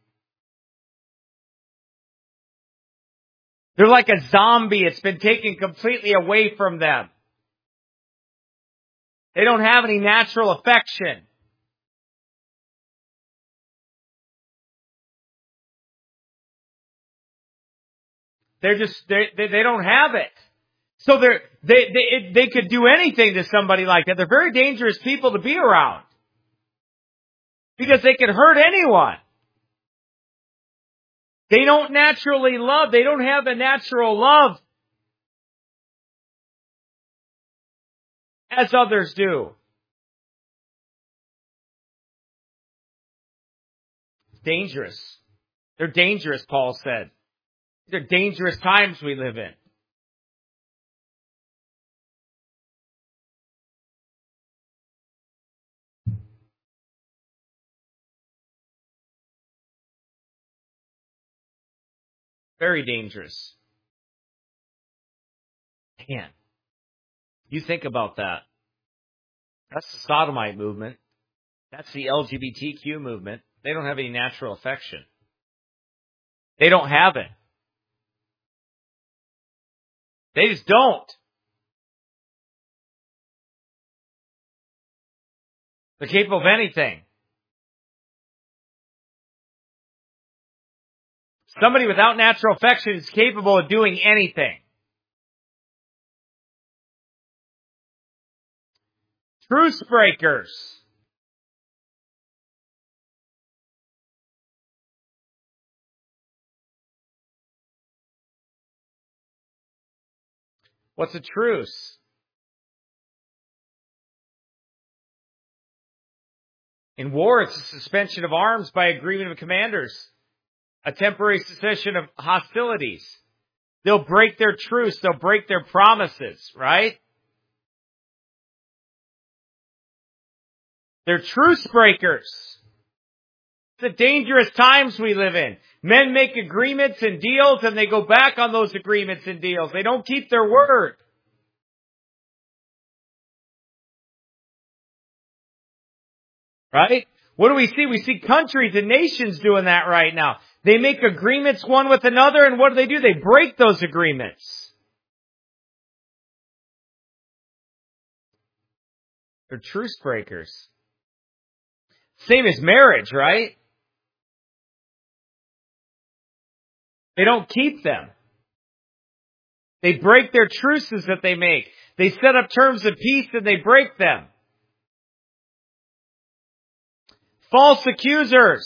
They're like a zombie. It's been taken completely away from them. They don't have any natural affection. They don't have it. So they could do anything to somebody like that. They're very dangerous people to be around. Because they could hurt anyone. They don't naturally love. They don't have a natural love as others do. Dangerous. They're dangerous, Paul said. They're dangerous times we live in. Very dangerous. Man. You think about that. That's the sodomite movement. That's the LGBTQ movement. They don't have any natural affection. They don't have it. They just don't. They're capable of anything. Somebody without natural affection is capable of doing anything. Truce breakers. What's a truce? In war, it's a suspension of arms by agreement of commanders. A temporary cessation of hostilities. They'll break their truce. They'll break their promises, right? They're truce breakers. It's the dangerous times we live in. Men make agreements and deals and they go back on those agreements and deals. They don't keep their word. Right? What do we see? We see countries and nations doing that right now. They make agreements one with another, and what do? They break those agreements. They're truce breakers. Same as marriage, right? They don't keep them. They break their truces that they make. They set up terms of peace and they break them. False accusers.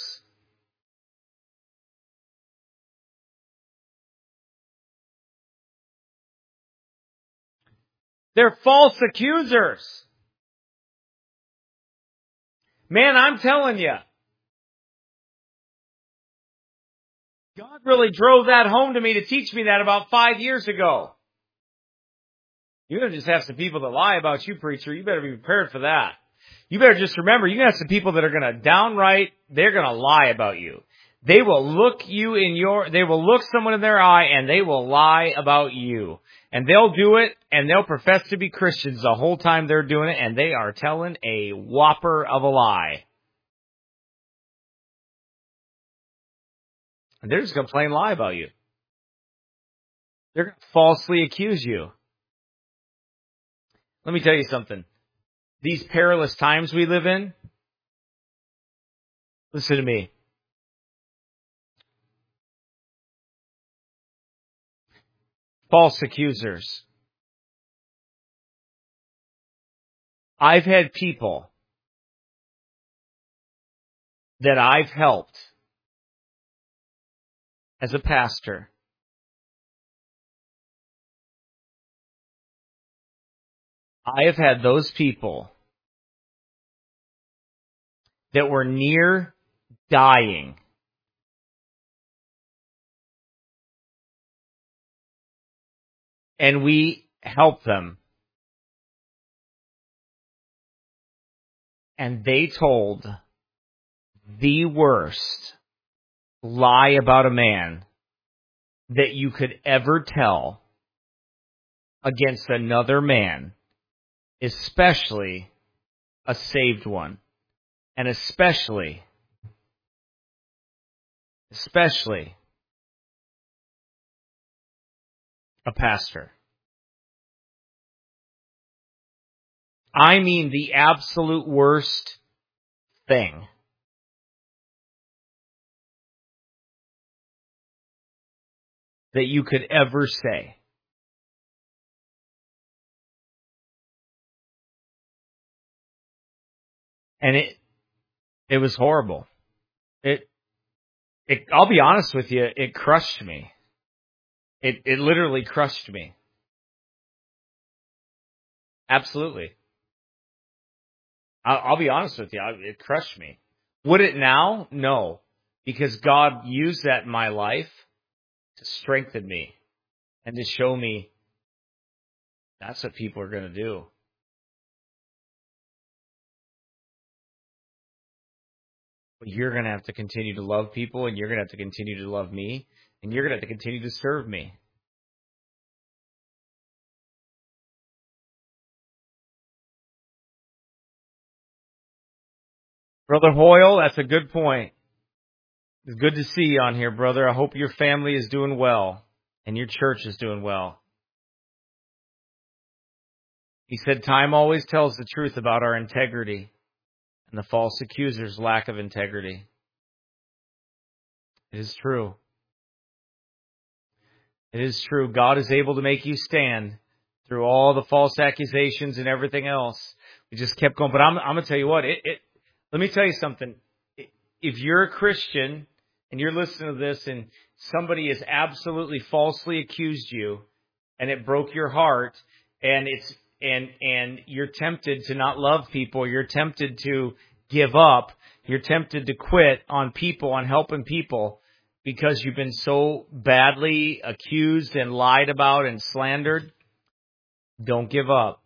They're false accusers. Man, I'm telling you. God really drove that home to me to teach me that about 5 years ago. You're going to just have some people that lie about you, preacher. You better be prepared for that. You better just remember, you're going to have some people that are going to they're going to lie about you. They will look someone in their eye and they will lie about you. And they'll do it and they'll profess to be Christians the whole time they're doing it, and they are telling a whopper of a lie. And they're just going to plain lie about you. They're going to falsely accuse you. Let me tell you something. These perilous times we live in, listen to me. False accusers. I've had people that I've helped as a pastor I have had those people that were near dying and we helped them, and they told the worst lie about a man that you could ever tell against another man, especially a saved one, and especially a pastor. I mean the absolute worst thing. That you could ever say. And it was horrible. I'll be honest with you, it crushed me. It literally crushed me. Absolutely. I'll be honest with you, it crushed me. Would it now? No. Because God used that in my life to strengthen me and to show me that's what people are going to do. But you're going to have to continue to love people, and you're going to have to continue to love me, and you're going to have to continue to serve me. Brother Hoyle, that's a good point. It's good to see you on here, brother. I hope your family is doing well and your church is doing well. He said, time always tells the truth about our integrity and the false accuser's lack of integrity. It is true. It is true. God is able to make you stand through all the false accusations and everything else. We just kept going. But I'm going to tell you what. Let me tell you something. If you're a Christian and you're listening to this and somebody has absolutely falsely accused you and it broke your heart and you're tempted to not love people, you're tempted to give up, you're tempted to quit on people, on helping people because you've been so badly accused and lied about and slandered, don't give up.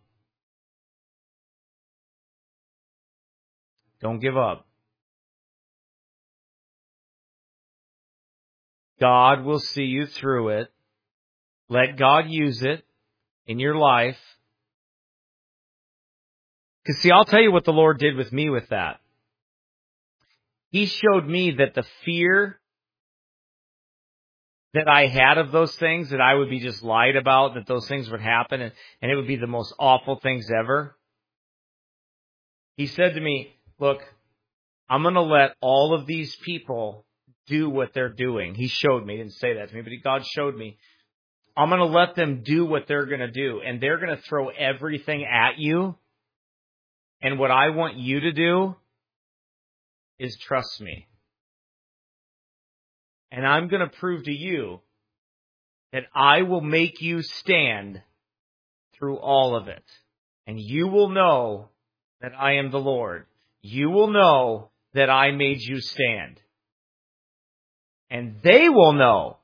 Don't give up. God will see you through it. Let God use it in your life. Because see, I'll tell you what the Lord did with me with that. He showed me that the fear that I had of those things, that I would be just lied about, that those things would happen, and it would be the most awful things ever. He said to me, look, I'm going to let all of these people do what they're doing. He showed me. He didn't say that to me, but God showed me. I'm going to let them do what they're going to do, and they're going to throw everything at you. And what I want you to do is trust me. And I'm going to prove to you that I will make you stand through all of it. And you will know that I am the Lord. You will know that I made you stand. And they will know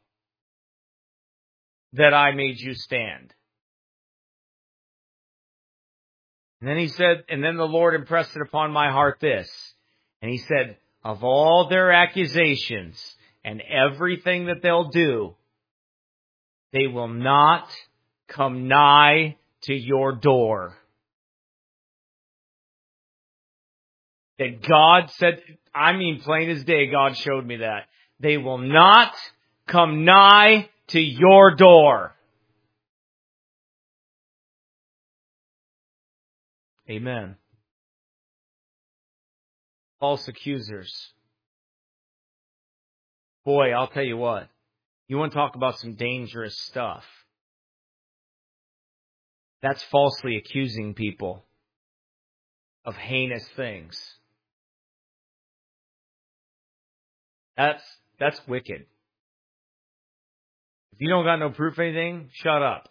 that I made you stand. And then he said, and then the Lord impressed it upon my heart this. And he said, of all their accusations and everything that they'll do, they will not come nigh to your door. That God said, I mean plain as day, God showed me that. They will not come nigh to your door. Amen. False accusers. Boy, I'll tell you what. You want to talk about some dangerous stuff. That's falsely accusing people of heinous things. That's wicked. If you don't got no proof of anything, shut up.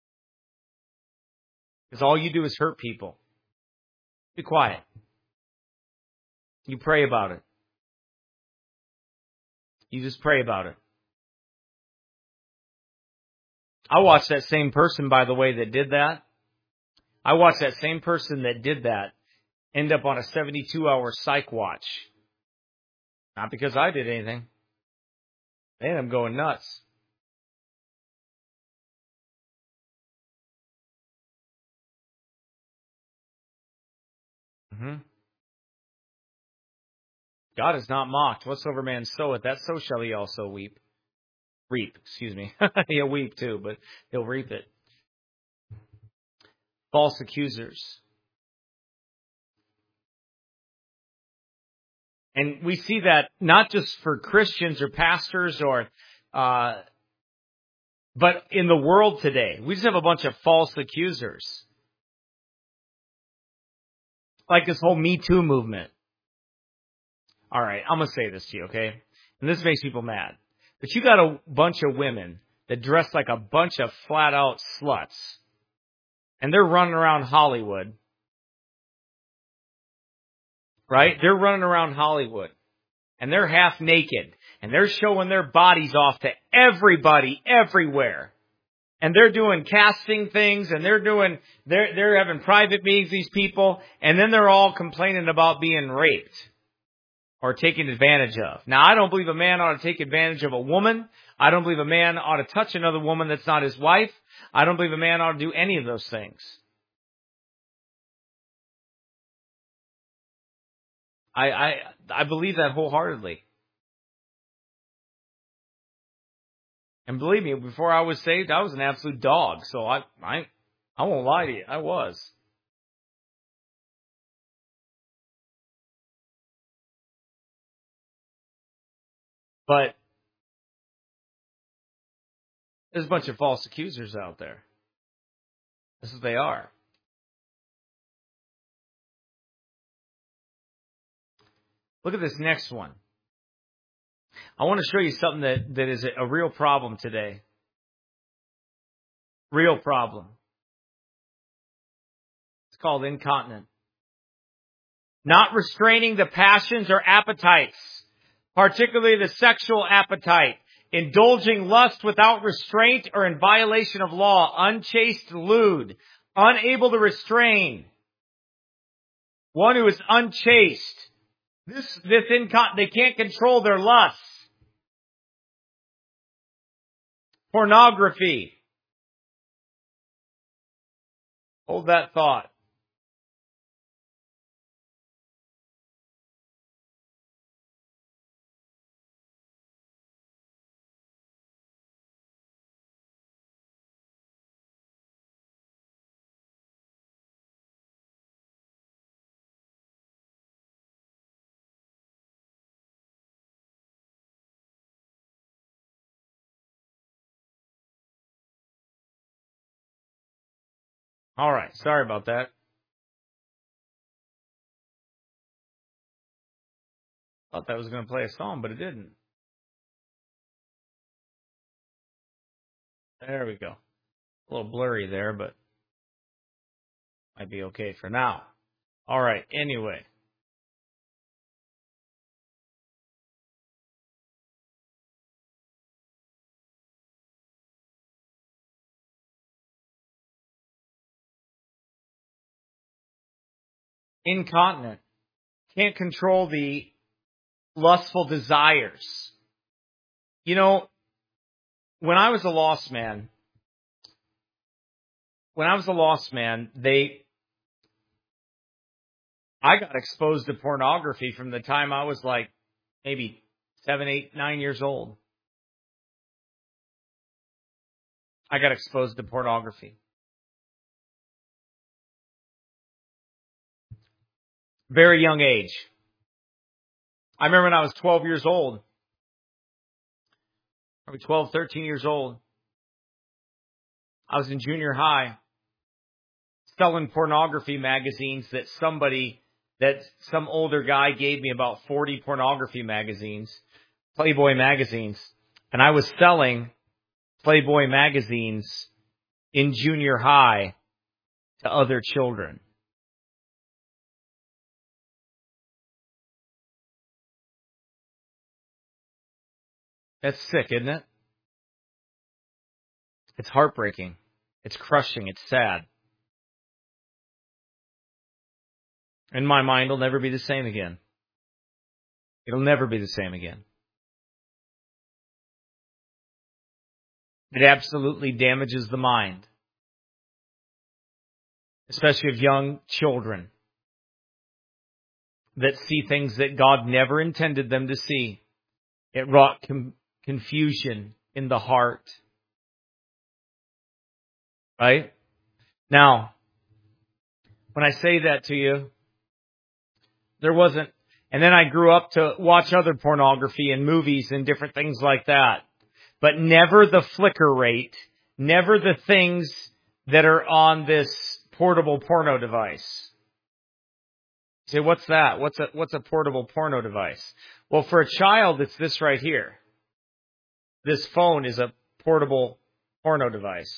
Because all you do is hurt people. Be quiet. You pray about it. You just pray about it. I watched that same person, by the way, that did that. I watched that same person that did that end up on a 72-hour psych watch. Not because I did anything. They ended up going nuts. God is not mocked. Whatsoever man soweth, that so shall he also reap. He'll weep too, but he'll reap it. False accusers. And we see that not just for Christians or pastors but in the world today. We just have a bunch of false accusers. Like this whole Me Too movement. All right, I'm going to say this to you, okay? And this makes people mad. But you got a bunch of women that dress like a bunch of flat-out sluts. And they're running around Hollywood. Right? They're running around Hollywood. And they're half naked. And they're showing their bodies off to everybody, everywhere. And they're doing casting things. And they're having private meetings, these people. And then they're all complaining about being raped. Or taken advantage of. Now, I don't believe a man ought to take advantage of a woman. I don't believe a man ought to touch another woman that's not his wife. I don't believe a man ought to do any of those things. I believe that wholeheartedly. And believe me, before I was saved, I was an absolute dog. So I won't lie to you. I was. But there's a bunch of false accusers out there. That's what they are. Look at this next one. I want to show you something that is a real problem today. Real problem. It's called incontinent. Not restraining the passions or appetites, particularly the sexual appetite. Indulging lust without restraint or in violation of law. Unchaste, lewd. Unable to restrain. One who is unchaste. They can't control their lusts. Pornography. Hold that thought. All right. Sorry about that. Thought that was going to play a song, but it didn't. There we go. A little blurry there, but might be okay for now. All right. Anyway. Incontinent. Can't control the lustful desires. You know, when I was a lost man, I got exposed to pornography from the time I was like maybe 7, 8, 9 years old. I got exposed to pornography. Very young age. I remember when I was 12 years old, probably 12, 13 years old, I was in junior high selling pornography magazines that some older guy gave me about 40 pornography magazines, Playboy magazines. And I was selling Playboy magazines in junior high to other children. That's sick, isn't it? It's heartbreaking. It's crushing. It's sad. In my mind, it'll never be the same again. It'll never be the same again. It absolutely damages the mind, especially of young children that see things that God never intended them to see. It wrought confusion in the heart. Right? Now, when I say that to you, there wasn't, and then I grew up to watch other pornography and movies and different things like that. But never the flicker rate, never the things that are on this portable porno device. You say, what's that? What's a portable porno device? Well, for a child, it's this right here. This phone is a portable porno device.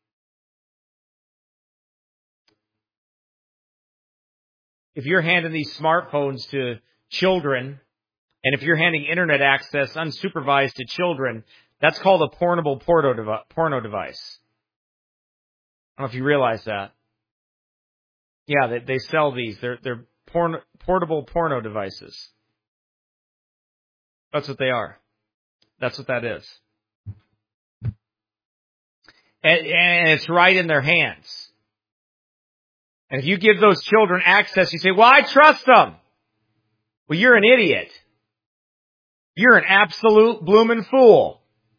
If you're handing these smartphones to children, and if you're handing internet access unsupervised to children, that's called a portable porno device. I don't know if you realize that. Yeah, they sell these. They're portable porno devices. That's what they are. That's what that is. And it's right in their hands. And if you give those children access, you say, well, I trust them. Well, Well, you're an idiot. You're an absolute bloomin' fool.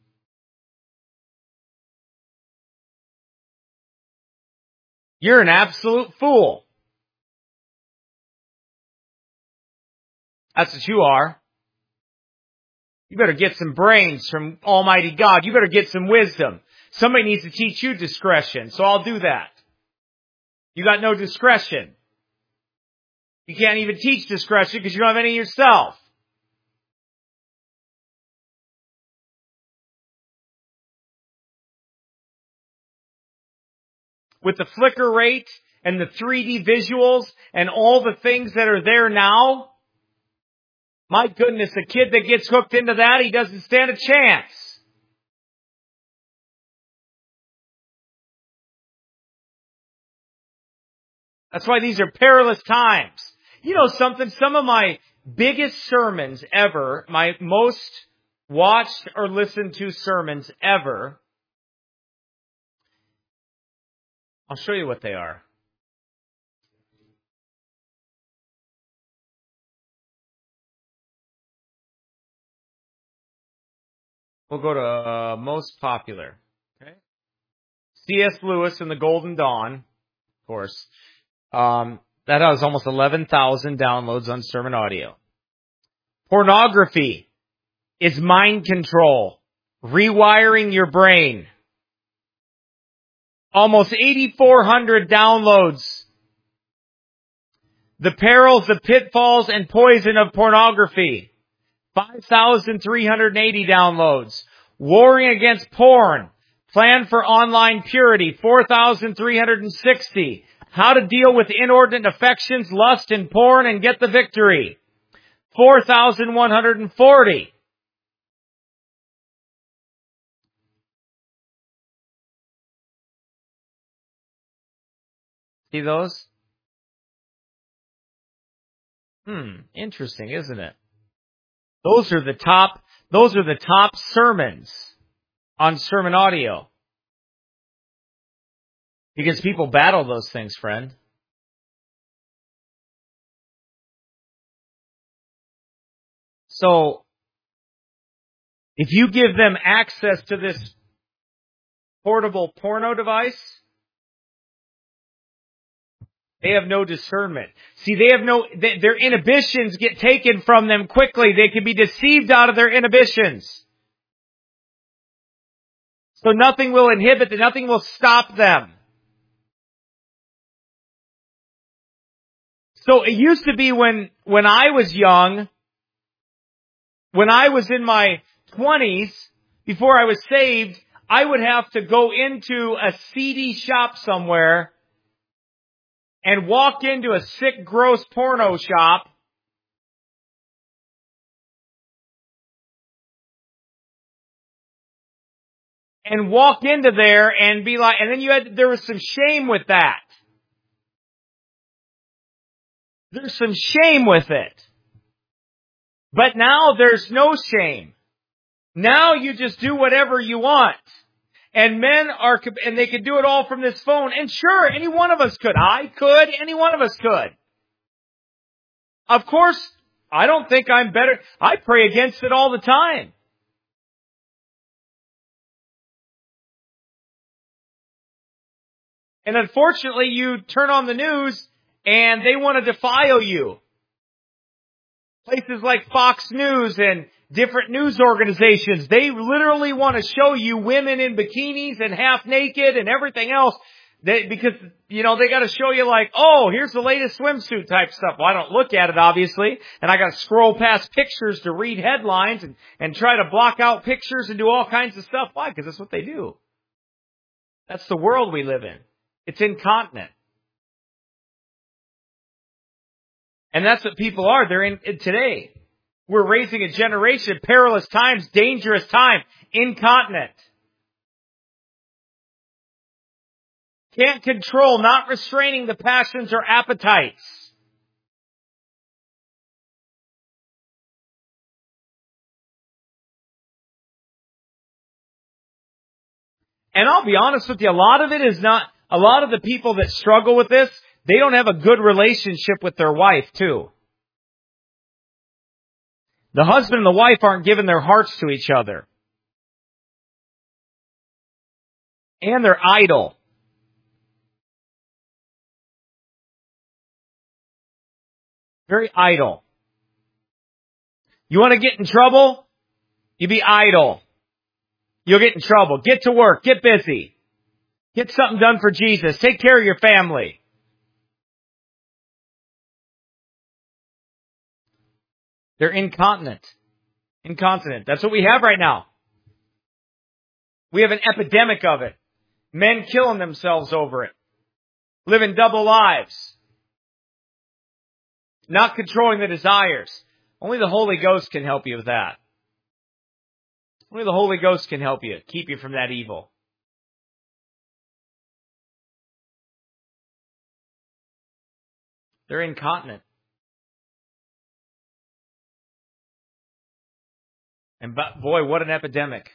You're an absolute fool. That's what you are. You better get some brains from Almighty God. You better get some wisdom. Somebody needs to teach you discretion, so I'll do that. You got no discretion. You can't even teach discretion because you don't have any yourself. With the flicker rate and the 3D visuals and all the things that are there now, my goodness, a kid that gets hooked into that, he doesn't stand a chance. That's why these are perilous times. You know something? Some of my biggest sermons ever, my most watched or listened to sermons ever, I'll show you what they are. We'll go to most popular. Okay. C.S. Lewis and the Golden Dawn, of course. That has almost 11,000 downloads on sermon audio. Pornography is mind control, rewiring your brain. Almost 8,400 downloads. The perils, the pitfalls, and poison of pornography. 5,380 downloads. Warring against porn. Plan for online purity. 4,360. How to deal with inordinate affections, lust, and porn and get the victory. 4,140. See those? Interesting, isn't it? Those are the top sermons on sermon audio. Because people battle those things, friend. So, if you give them access to this portable porno device, they have no discernment. See, their inhibitions get taken from them quickly. They can be deceived out of their inhibitions. So nothing will inhibit them, nothing will stop them. So it used to be when I was young, when I was in my 20s, before I was saved, I would have to go into a CD shop somewhere and walk into a sick, gross porno shop and walk into there and be like, and then there was some shame with that. There's some shame with it. But now there's no shame. Now you just do whatever you want. And and they could do it all from this phone. And sure, any one of us could. I could. Any one of us could. Of course, I don't think I'm better. I pray against it all the time. And unfortunately, you turn on the news and they want to defile you. Places like Fox News and different news organizations, they literally want to show you women in bikinis and half naked and everything else. Because, they got to show you like, oh, here's the latest swimsuit type stuff. Well, I don't look at it, obviously. And I got to scroll past pictures to read headlines and try to block out pictures and do all kinds of stuff. Why? Because that's what they do. That's the world we live in. It's incontinent. And that's what people are. They're in today. We're raising a generation, perilous times, dangerous time, incontinent. Can't control, not restraining the passions or appetites. And I'll be honest with you, a lot of the people that struggle with this, they don't have a good relationship with their wife too. The husband and the wife aren't giving their hearts to each other. And they're idle. Very idle. You want to get in trouble? You be idle. You'll get in trouble. Get to work. Get busy. Get something done for Jesus. Take care of your family. They're incontinent. Incontinent. That's what we have right now. We have an epidemic of it. Men killing themselves over it. Living double lives. Not controlling the desires. Only the Holy Ghost can help you with that. Only the Holy Ghost can help you, keep you from that evil. They're incontinent. And boy, what an epidemic.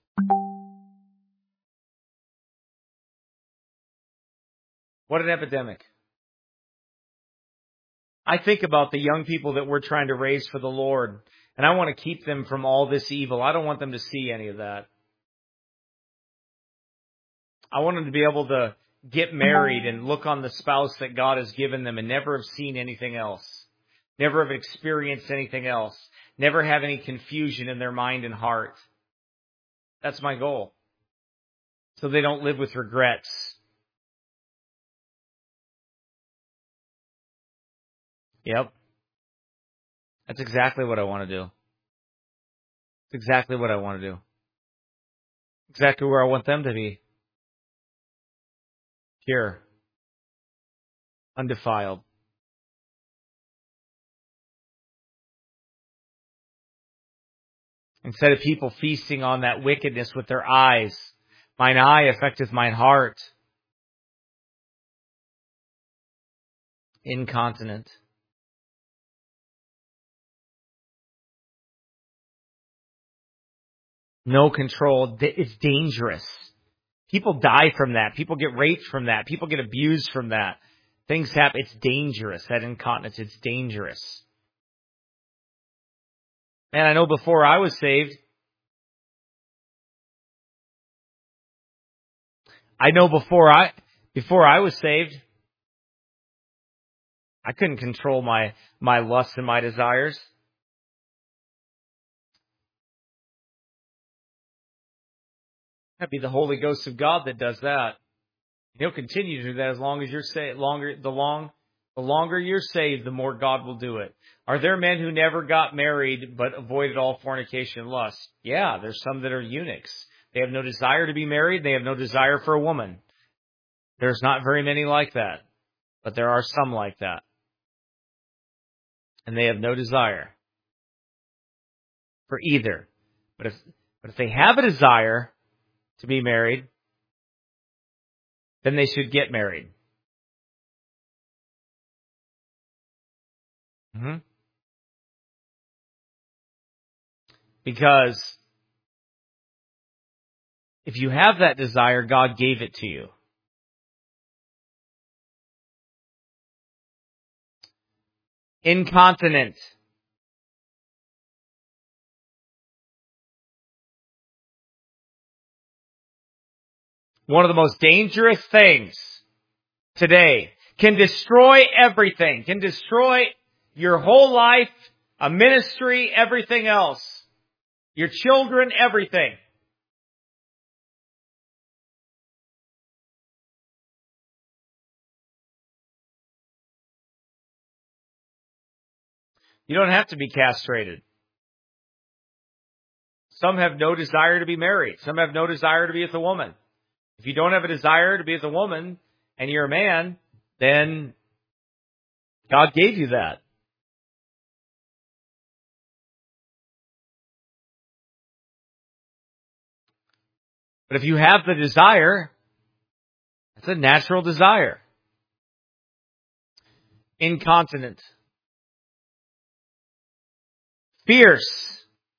What an epidemic. I think about the young people that we're trying to raise for the Lord, and I want to keep them from all this evil. I don't want them to see any of that. I want them to be able to get married and look on the spouse that God has given them and never have seen anything else. Never have experienced anything else. Never have any confusion in their mind and heart. That's my goal. So they don't live with regrets. Yep. That's exactly what I want to do. It's exactly what I want to do. Exactly where I want them to be. Pure. Undefiled. Instead of people feasting on that wickedness with their eyes, mine eye affecteth mine heart. Incontinent. No control. It's dangerous. People die from that. People get raped from that. People get abused from that. Things happen. It's dangerous. That incontinence, it's dangerous. Man, I know before I was saved, I couldn't control my lusts and my desires. That'd be the Holy Ghost of God that does that. He'll continue to do that as long as you're saved. The longer you're saved, the more God will do it. Are there men who never got married but avoided all fornication and lust? Yeah, there's some that are eunuchs. They have no desire to be married. They have no desire for a woman. There's not very many like that, but there are some like that. And they have no desire for either. But if they have a desire to be married, then they should get married. Mm-hmm. Because if you have that desire, God gave it to you. Incontinent. One of the most dangerous things today. Can destroy everything. Can destroy your whole life, a ministry, everything else. Your children, everything. You don't have to be castrated. Some have no desire to be married. Some have no desire to be with a woman. If you don't have a desire to be with a woman and you're a man, then God gave you that. But if you have the desire, it's a natural desire. Incontinent. Fierce.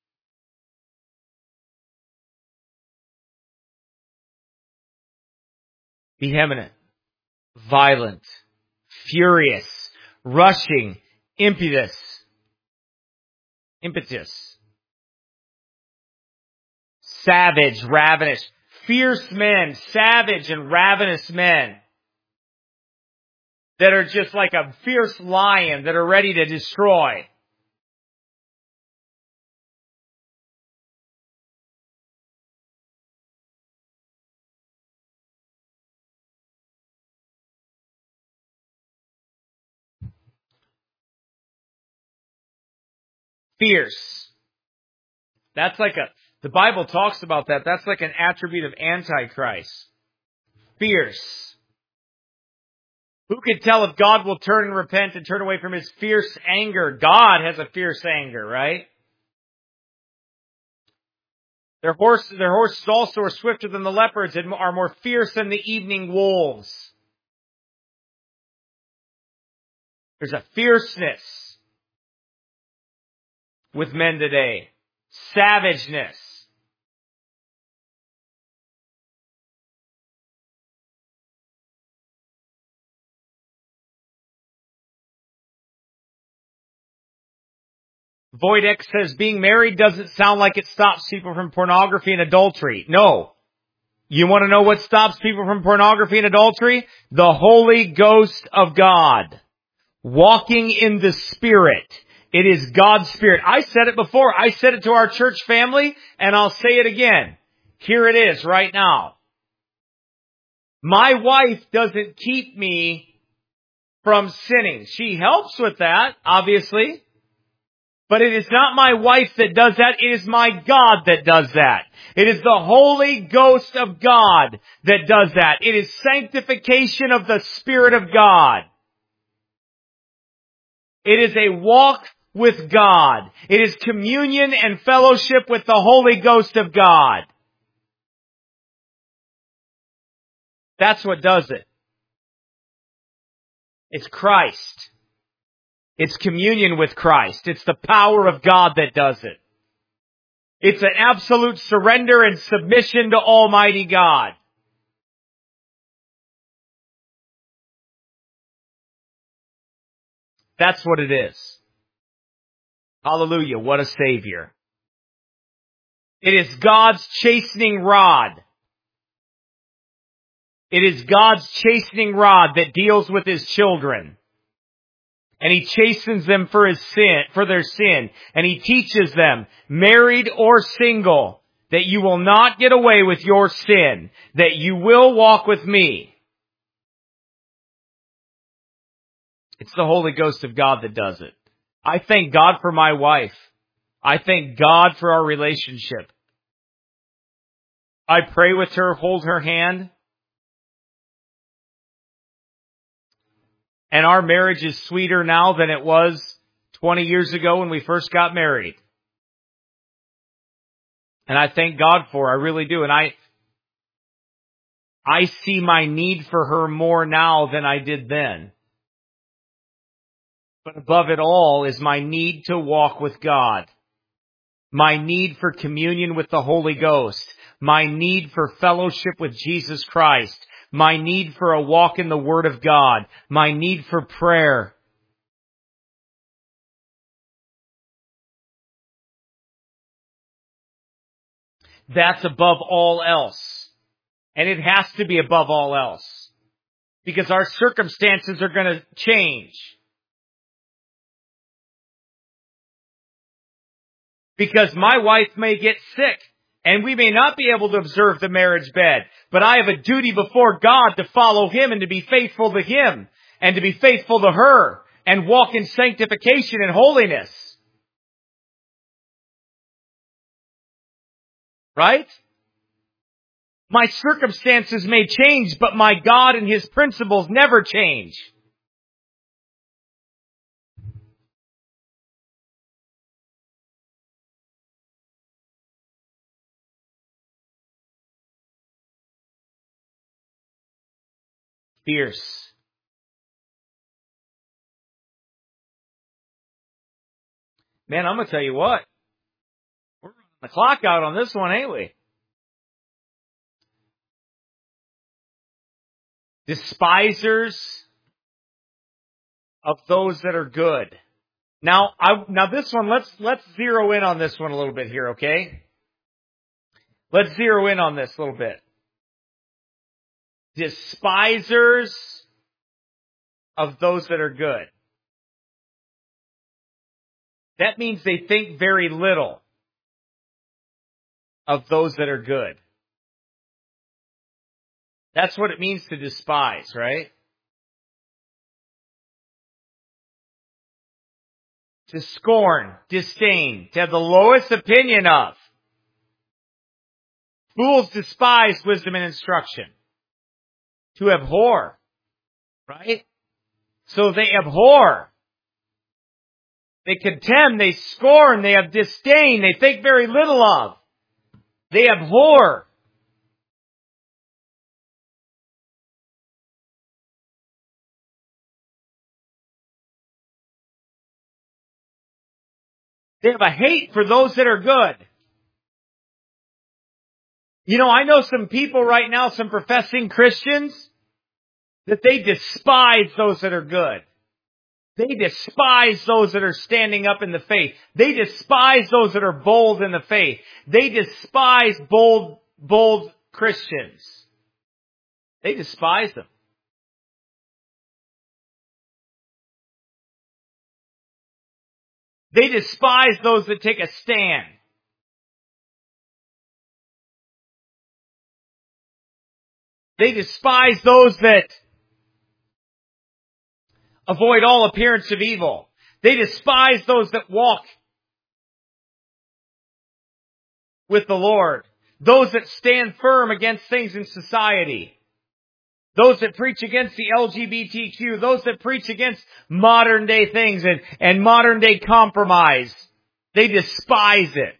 Vehement. Violent. Furious. Rushing. Impetus. Impetus. Savage, ravenous. Fierce men, savage and ravenous men that are just like a fierce lion that are ready to destroy. Fierce. That's like the Bible talks about that. That's like an attribute of Antichrist. Fierce. Who can tell if God will turn and repent and turn away from his fierce anger? God has a fierce anger, right? Their horses also are swifter than the leopards and are more fierce than the evening wolves. There's a fierceness with men today. Savageness. Voidex says being married doesn't sound like it stops people from pornography and adultery. No. You want to know what stops people from pornography and adultery? The Holy Ghost of God. Walking in the Spirit. It is God's Spirit. I said it before. I said it to our church family, and I'll say it again. Here it is right now. My wife doesn't keep me from sinning. She helps with that, obviously. But it is not my wife that does that. It is my God that does that. It is the Holy Ghost of God that does that. It is sanctification of the Spirit of God. It is a walk with God. It is communion and fellowship with the Holy Ghost of God. That's what does it. It's Christ. It's communion with Christ. It's the power of God that does it. It's an absolute surrender and submission to Almighty God. That's what it is. Hallelujah. What a Savior. It is God's chastening rod. It is God's chastening rod that deals with His children. And He chastens them for their sin. And He teaches them, married or single, that you will not get away with your sin, that you will walk with me. It's the Holy Ghost of God that does it. I thank God for my wife. I thank God for our relationship. I pray with her, hold her hand. And our marriage is sweeter now than it was 20 years ago when we first got married. And I thank God for her. I really do. And I see my need for her more now than I did then. But above it all is my need to walk with God. My need for communion with the Holy Ghost. My need for fellowship with Jesus Christ. My need for a walk in the Word of God. My need for prayer. That's above all else. And it has to be above all else. Because our circumstances are going to change. Because my wife may get sick. And we may not be able to observe the marriage bed. But I have a duty before God to follow Him and to be faithful to Him. And to be faithful to her. And walk in sanctification and holiness. Right? My circumstances may change, but my God and His principles never change. Fierce. Man, I'm going to tell you what. We're running the clock out on this one, ain't we? Despisers of those that are good. Now this one, let's zero in on this one a little bit here, okay? Let's zero in on this a little bit. Despisers of those that are good. That means they think very little of those that are good. That's what it means to despise, right? To scorn, disdain, to have the lowest opinion of. Fools despise wisdom and instruction. To abhor, right? So they abhor. They contemn, they scorn, they have disdain, they think very little of. They abhor. They have a hate for those that are good. You know, I know some people right now, some professing Christians, that they despise those that are good. They despise those that are standing up in the faith. They despise those that are bold in the faith. They despise bold Christians. They despise them. They despise those that take a stand. They despise those that avoid all appearance of evil. They despise those that walk with the Lord. Those that stand firm against things in society. Those that preach against the LGBTQ. Those that preach against modern day things and modern day compromise. They despise it.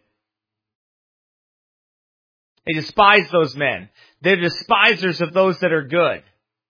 They despise those men. They're despisers of those that are good.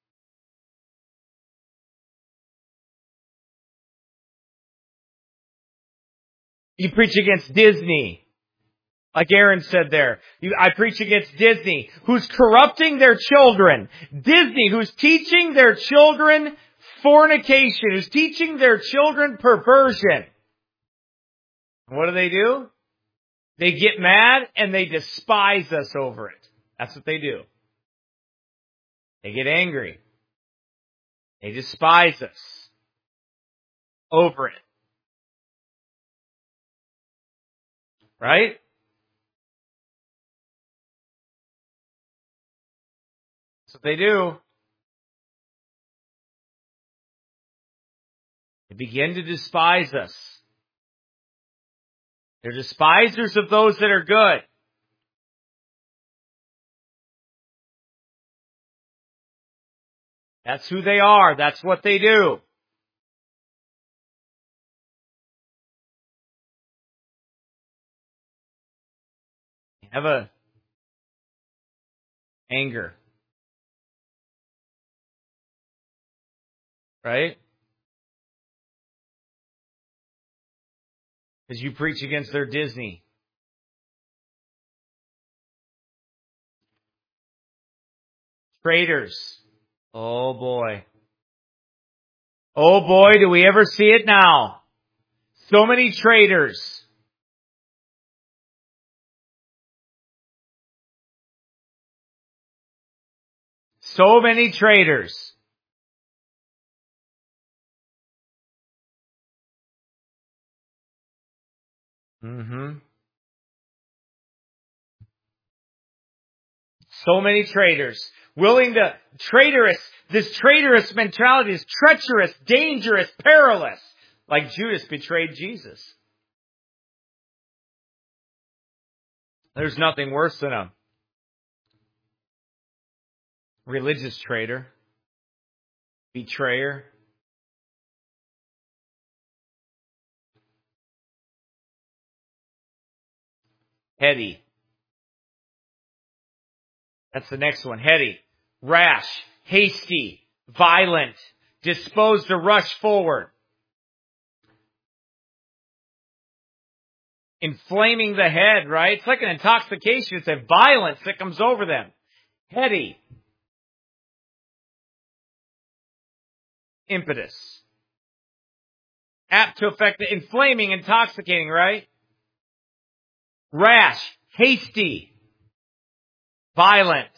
You preach against Disney. Like Aaron said there. I preach against Disney, who's corrupting their children. Disney, who's teaching their children fornication, who's teaching their children perversion. What do? They get mad and they despise us over it. That's what they do. They get angry. They despise us over it. Right? That's what they do. They begin to despise us. They're despisers of those that are good. That's who they are. That's what they do. They have a anger. Right? As you preach against their Disney. Traitors. Oh boy. Oh boy, do we ever see it now. So many traitors. So many traitors. So many traitors. This traitorous mentality is treacherous, dangerous, perilous. Like Judas betrayed Jesus. There's nothing worse than a religious traitor, betrayer. Heady. That's the next one. Heady. Rash. Hasty. Violent. Disposed to rush forward. Inflaming the head, right? It's like an intoxication. It's a violence that comes over them. Heady. Impetus. Apt to affect the inflaming, intoxicating, right? Rash, hasty, violent.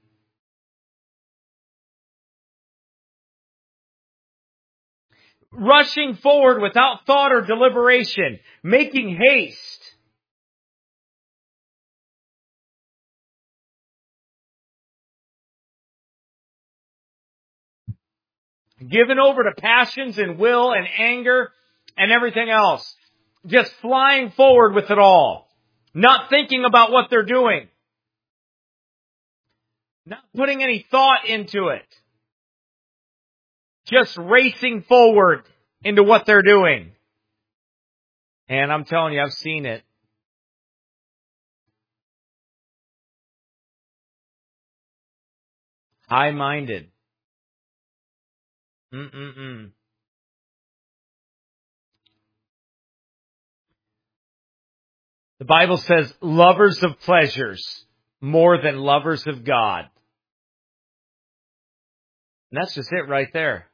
Rushing forward without thought or deliberation. Making haste. Given over to passions and will and anger and everything else. Just flying forward with it all. Not thinking about what they're doing. Not putting any thought into it. Just racing forward into what they're doing. And I'm telling you, I've seen it. High-minded. The Bible says lovers of pleasures more than lovers of God. And that's just it right there.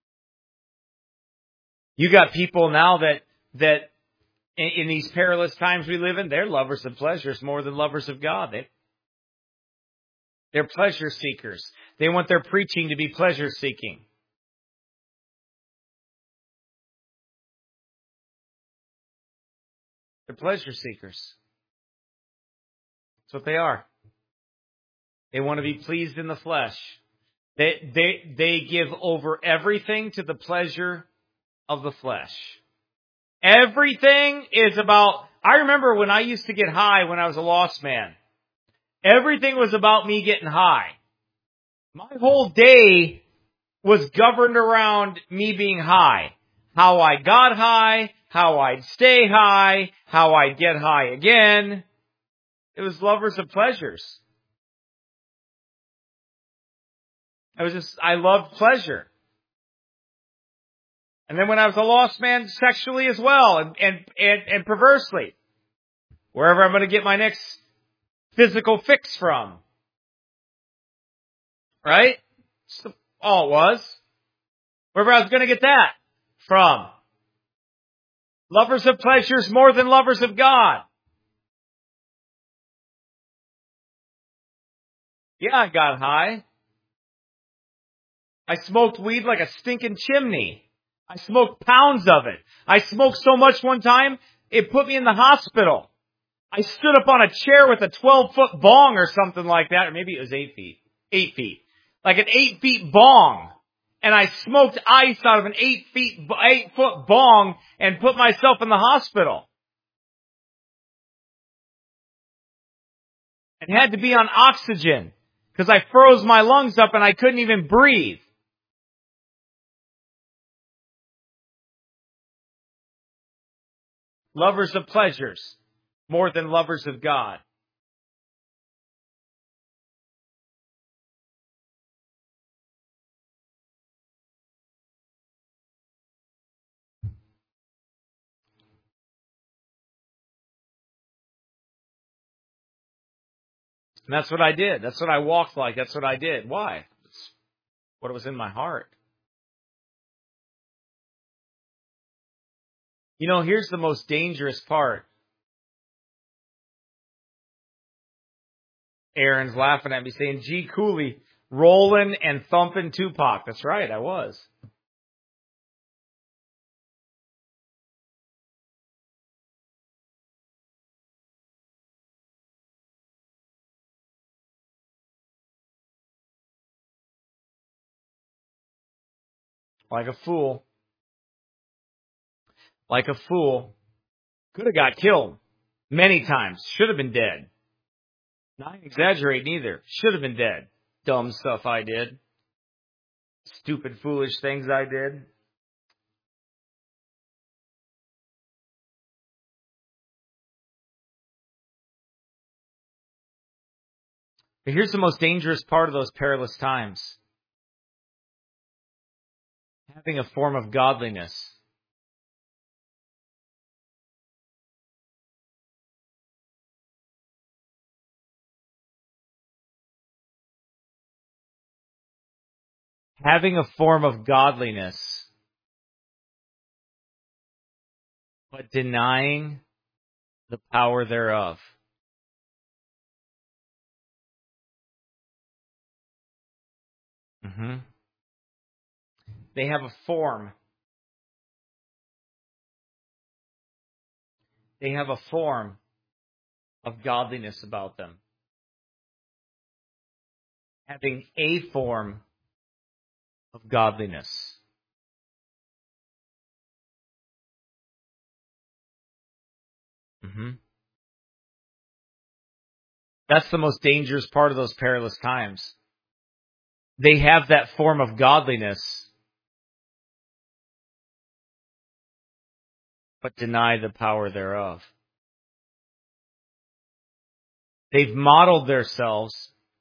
You got people now that in these perilous times we live in, they're lovers of pleasures more than lovers of God. They're pleasure seekers. They want their preaching to be pleasure seeking. They're pleasure seekers. That's what they are. They want to be pleased in the flesh. They give over everything to the pleasure of the flesh. Everything is about, I remember when I used to get high when I was a lost man. Everything was about me getting high. My whole day was governed around me being high. How I got high, how I'd stay high, how I'd get high again. It was lovers of pleasures. I loved pleasure. And then when I was a lost man, sexually as well, and perversely. Wherever I'm going to get my next physical fix from. Right? That's all it was. Wherever I was going to get that from. Lovers of pleasures more than lovers of God. Yeah, I got high. I smoked weed like a stinking chimney. I smoked pounds of it. I smoked so much one time, it put me in the hospital. I stood up on a chair with a 12-foot bong or something like that, or maybe it was 8 feet. 8 feet. Like an 8-foot bong. And I smoked ice out of an 8-foot bong and put myself in the hospital. And had to be on oxygen because I froze my lungs up and I couldn't even breathe. Lovers of pleasures more than lovers of God. And that's what I did. That's what I walked like. That's what I did. Why? It's what was in my heart. You know, here's the most dangerous part. Aaron's laughing at me saying, G. Cooley, rolling and thumping Tupac. That's right, I was. Like a fool. Like a fool. Could have got killed many times. Should have been dead. Not exaggerating either. Should have been dead. Dumb stuff I did. Stupid, foolish things I did. But here's the most dangerous part of those perilous times. Having a form of godliness. Having a form of godliness but denying the power thereof. They have a form. They have a form of godliness about them. Having a form of godliness. That's the most dangerous part of those perilous times. They have that form of godliness, but deny the power thereof. They've modeled themselves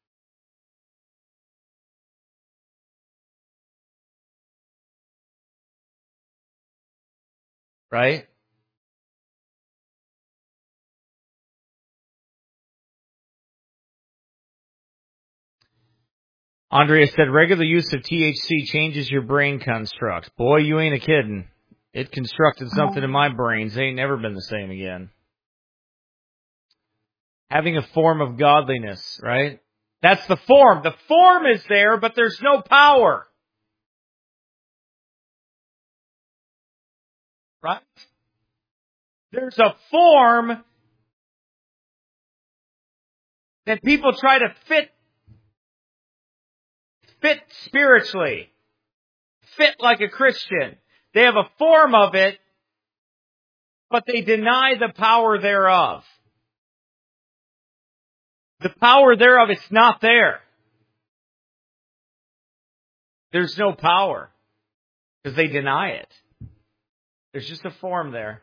right? Andrea said, regular use of THC changes your brain construct. Boy, you ain't a kidding. It constructed something in my brains. They ain't never been the same again. Having a form of godliness, right? That's the form. The form is there, but there's no power. Right? There's a form that people try to fit spiritually. Fit like a Christian. They have a form of it, but they deny the power thereof. The power thereof is not there. There's no power because they deny it. There's just a form there.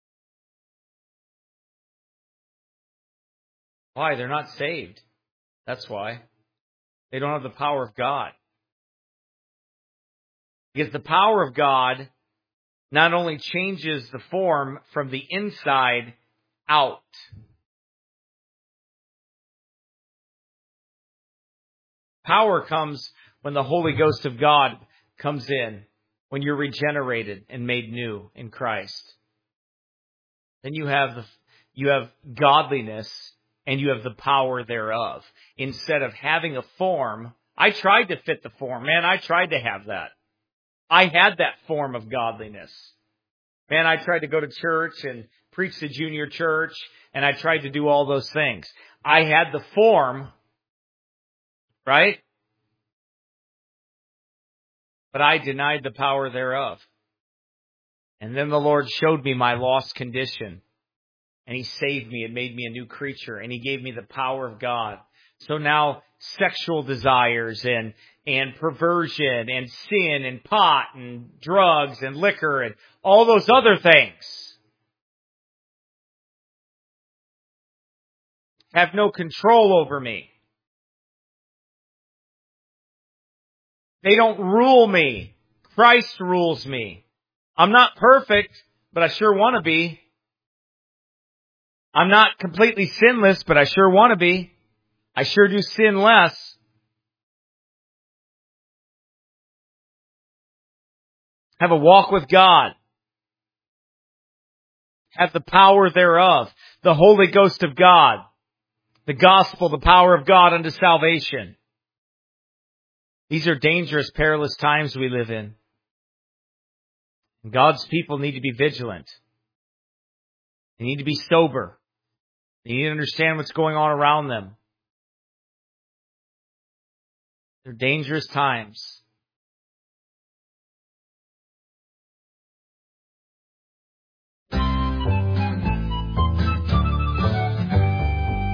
Why? They're not saved. That's why. They don't have the power of God. Because the power of God not only changes the form from the inside out. Power comes when the Holy Ghost of God comes in, when you're regenerated and made new in Christ. Then you have godliness and you have the power thereof. Instead of having a form, I tried to fit the form. Man, I tried to have that. I had that form of godliness. Man, I tried to go to church and preach to junior church, and I tried to do all those things. I had the form, right? But I denied the power thereof. And then the Lord showed me my lost condition. And He saved me and made me a new creature. And He gave me the power of God. So now sexual desires and perversion and sin and pot and drugs and liquor and all those other things have no control over me. They don't rule me. Christ rules me. I'm not perfect, but I sure want to be. I'm not completely sinless, but I sure want to be. I sure do sin less. Have a walk with God. Have the power thereof. The Holy Ghost of God. The gospel, the power of God unto salvation. These are dangerous, perilous times we live in. And God's people need to be vigilant. They need to be sober. They need to understand what's going on around them. They're dangerous times.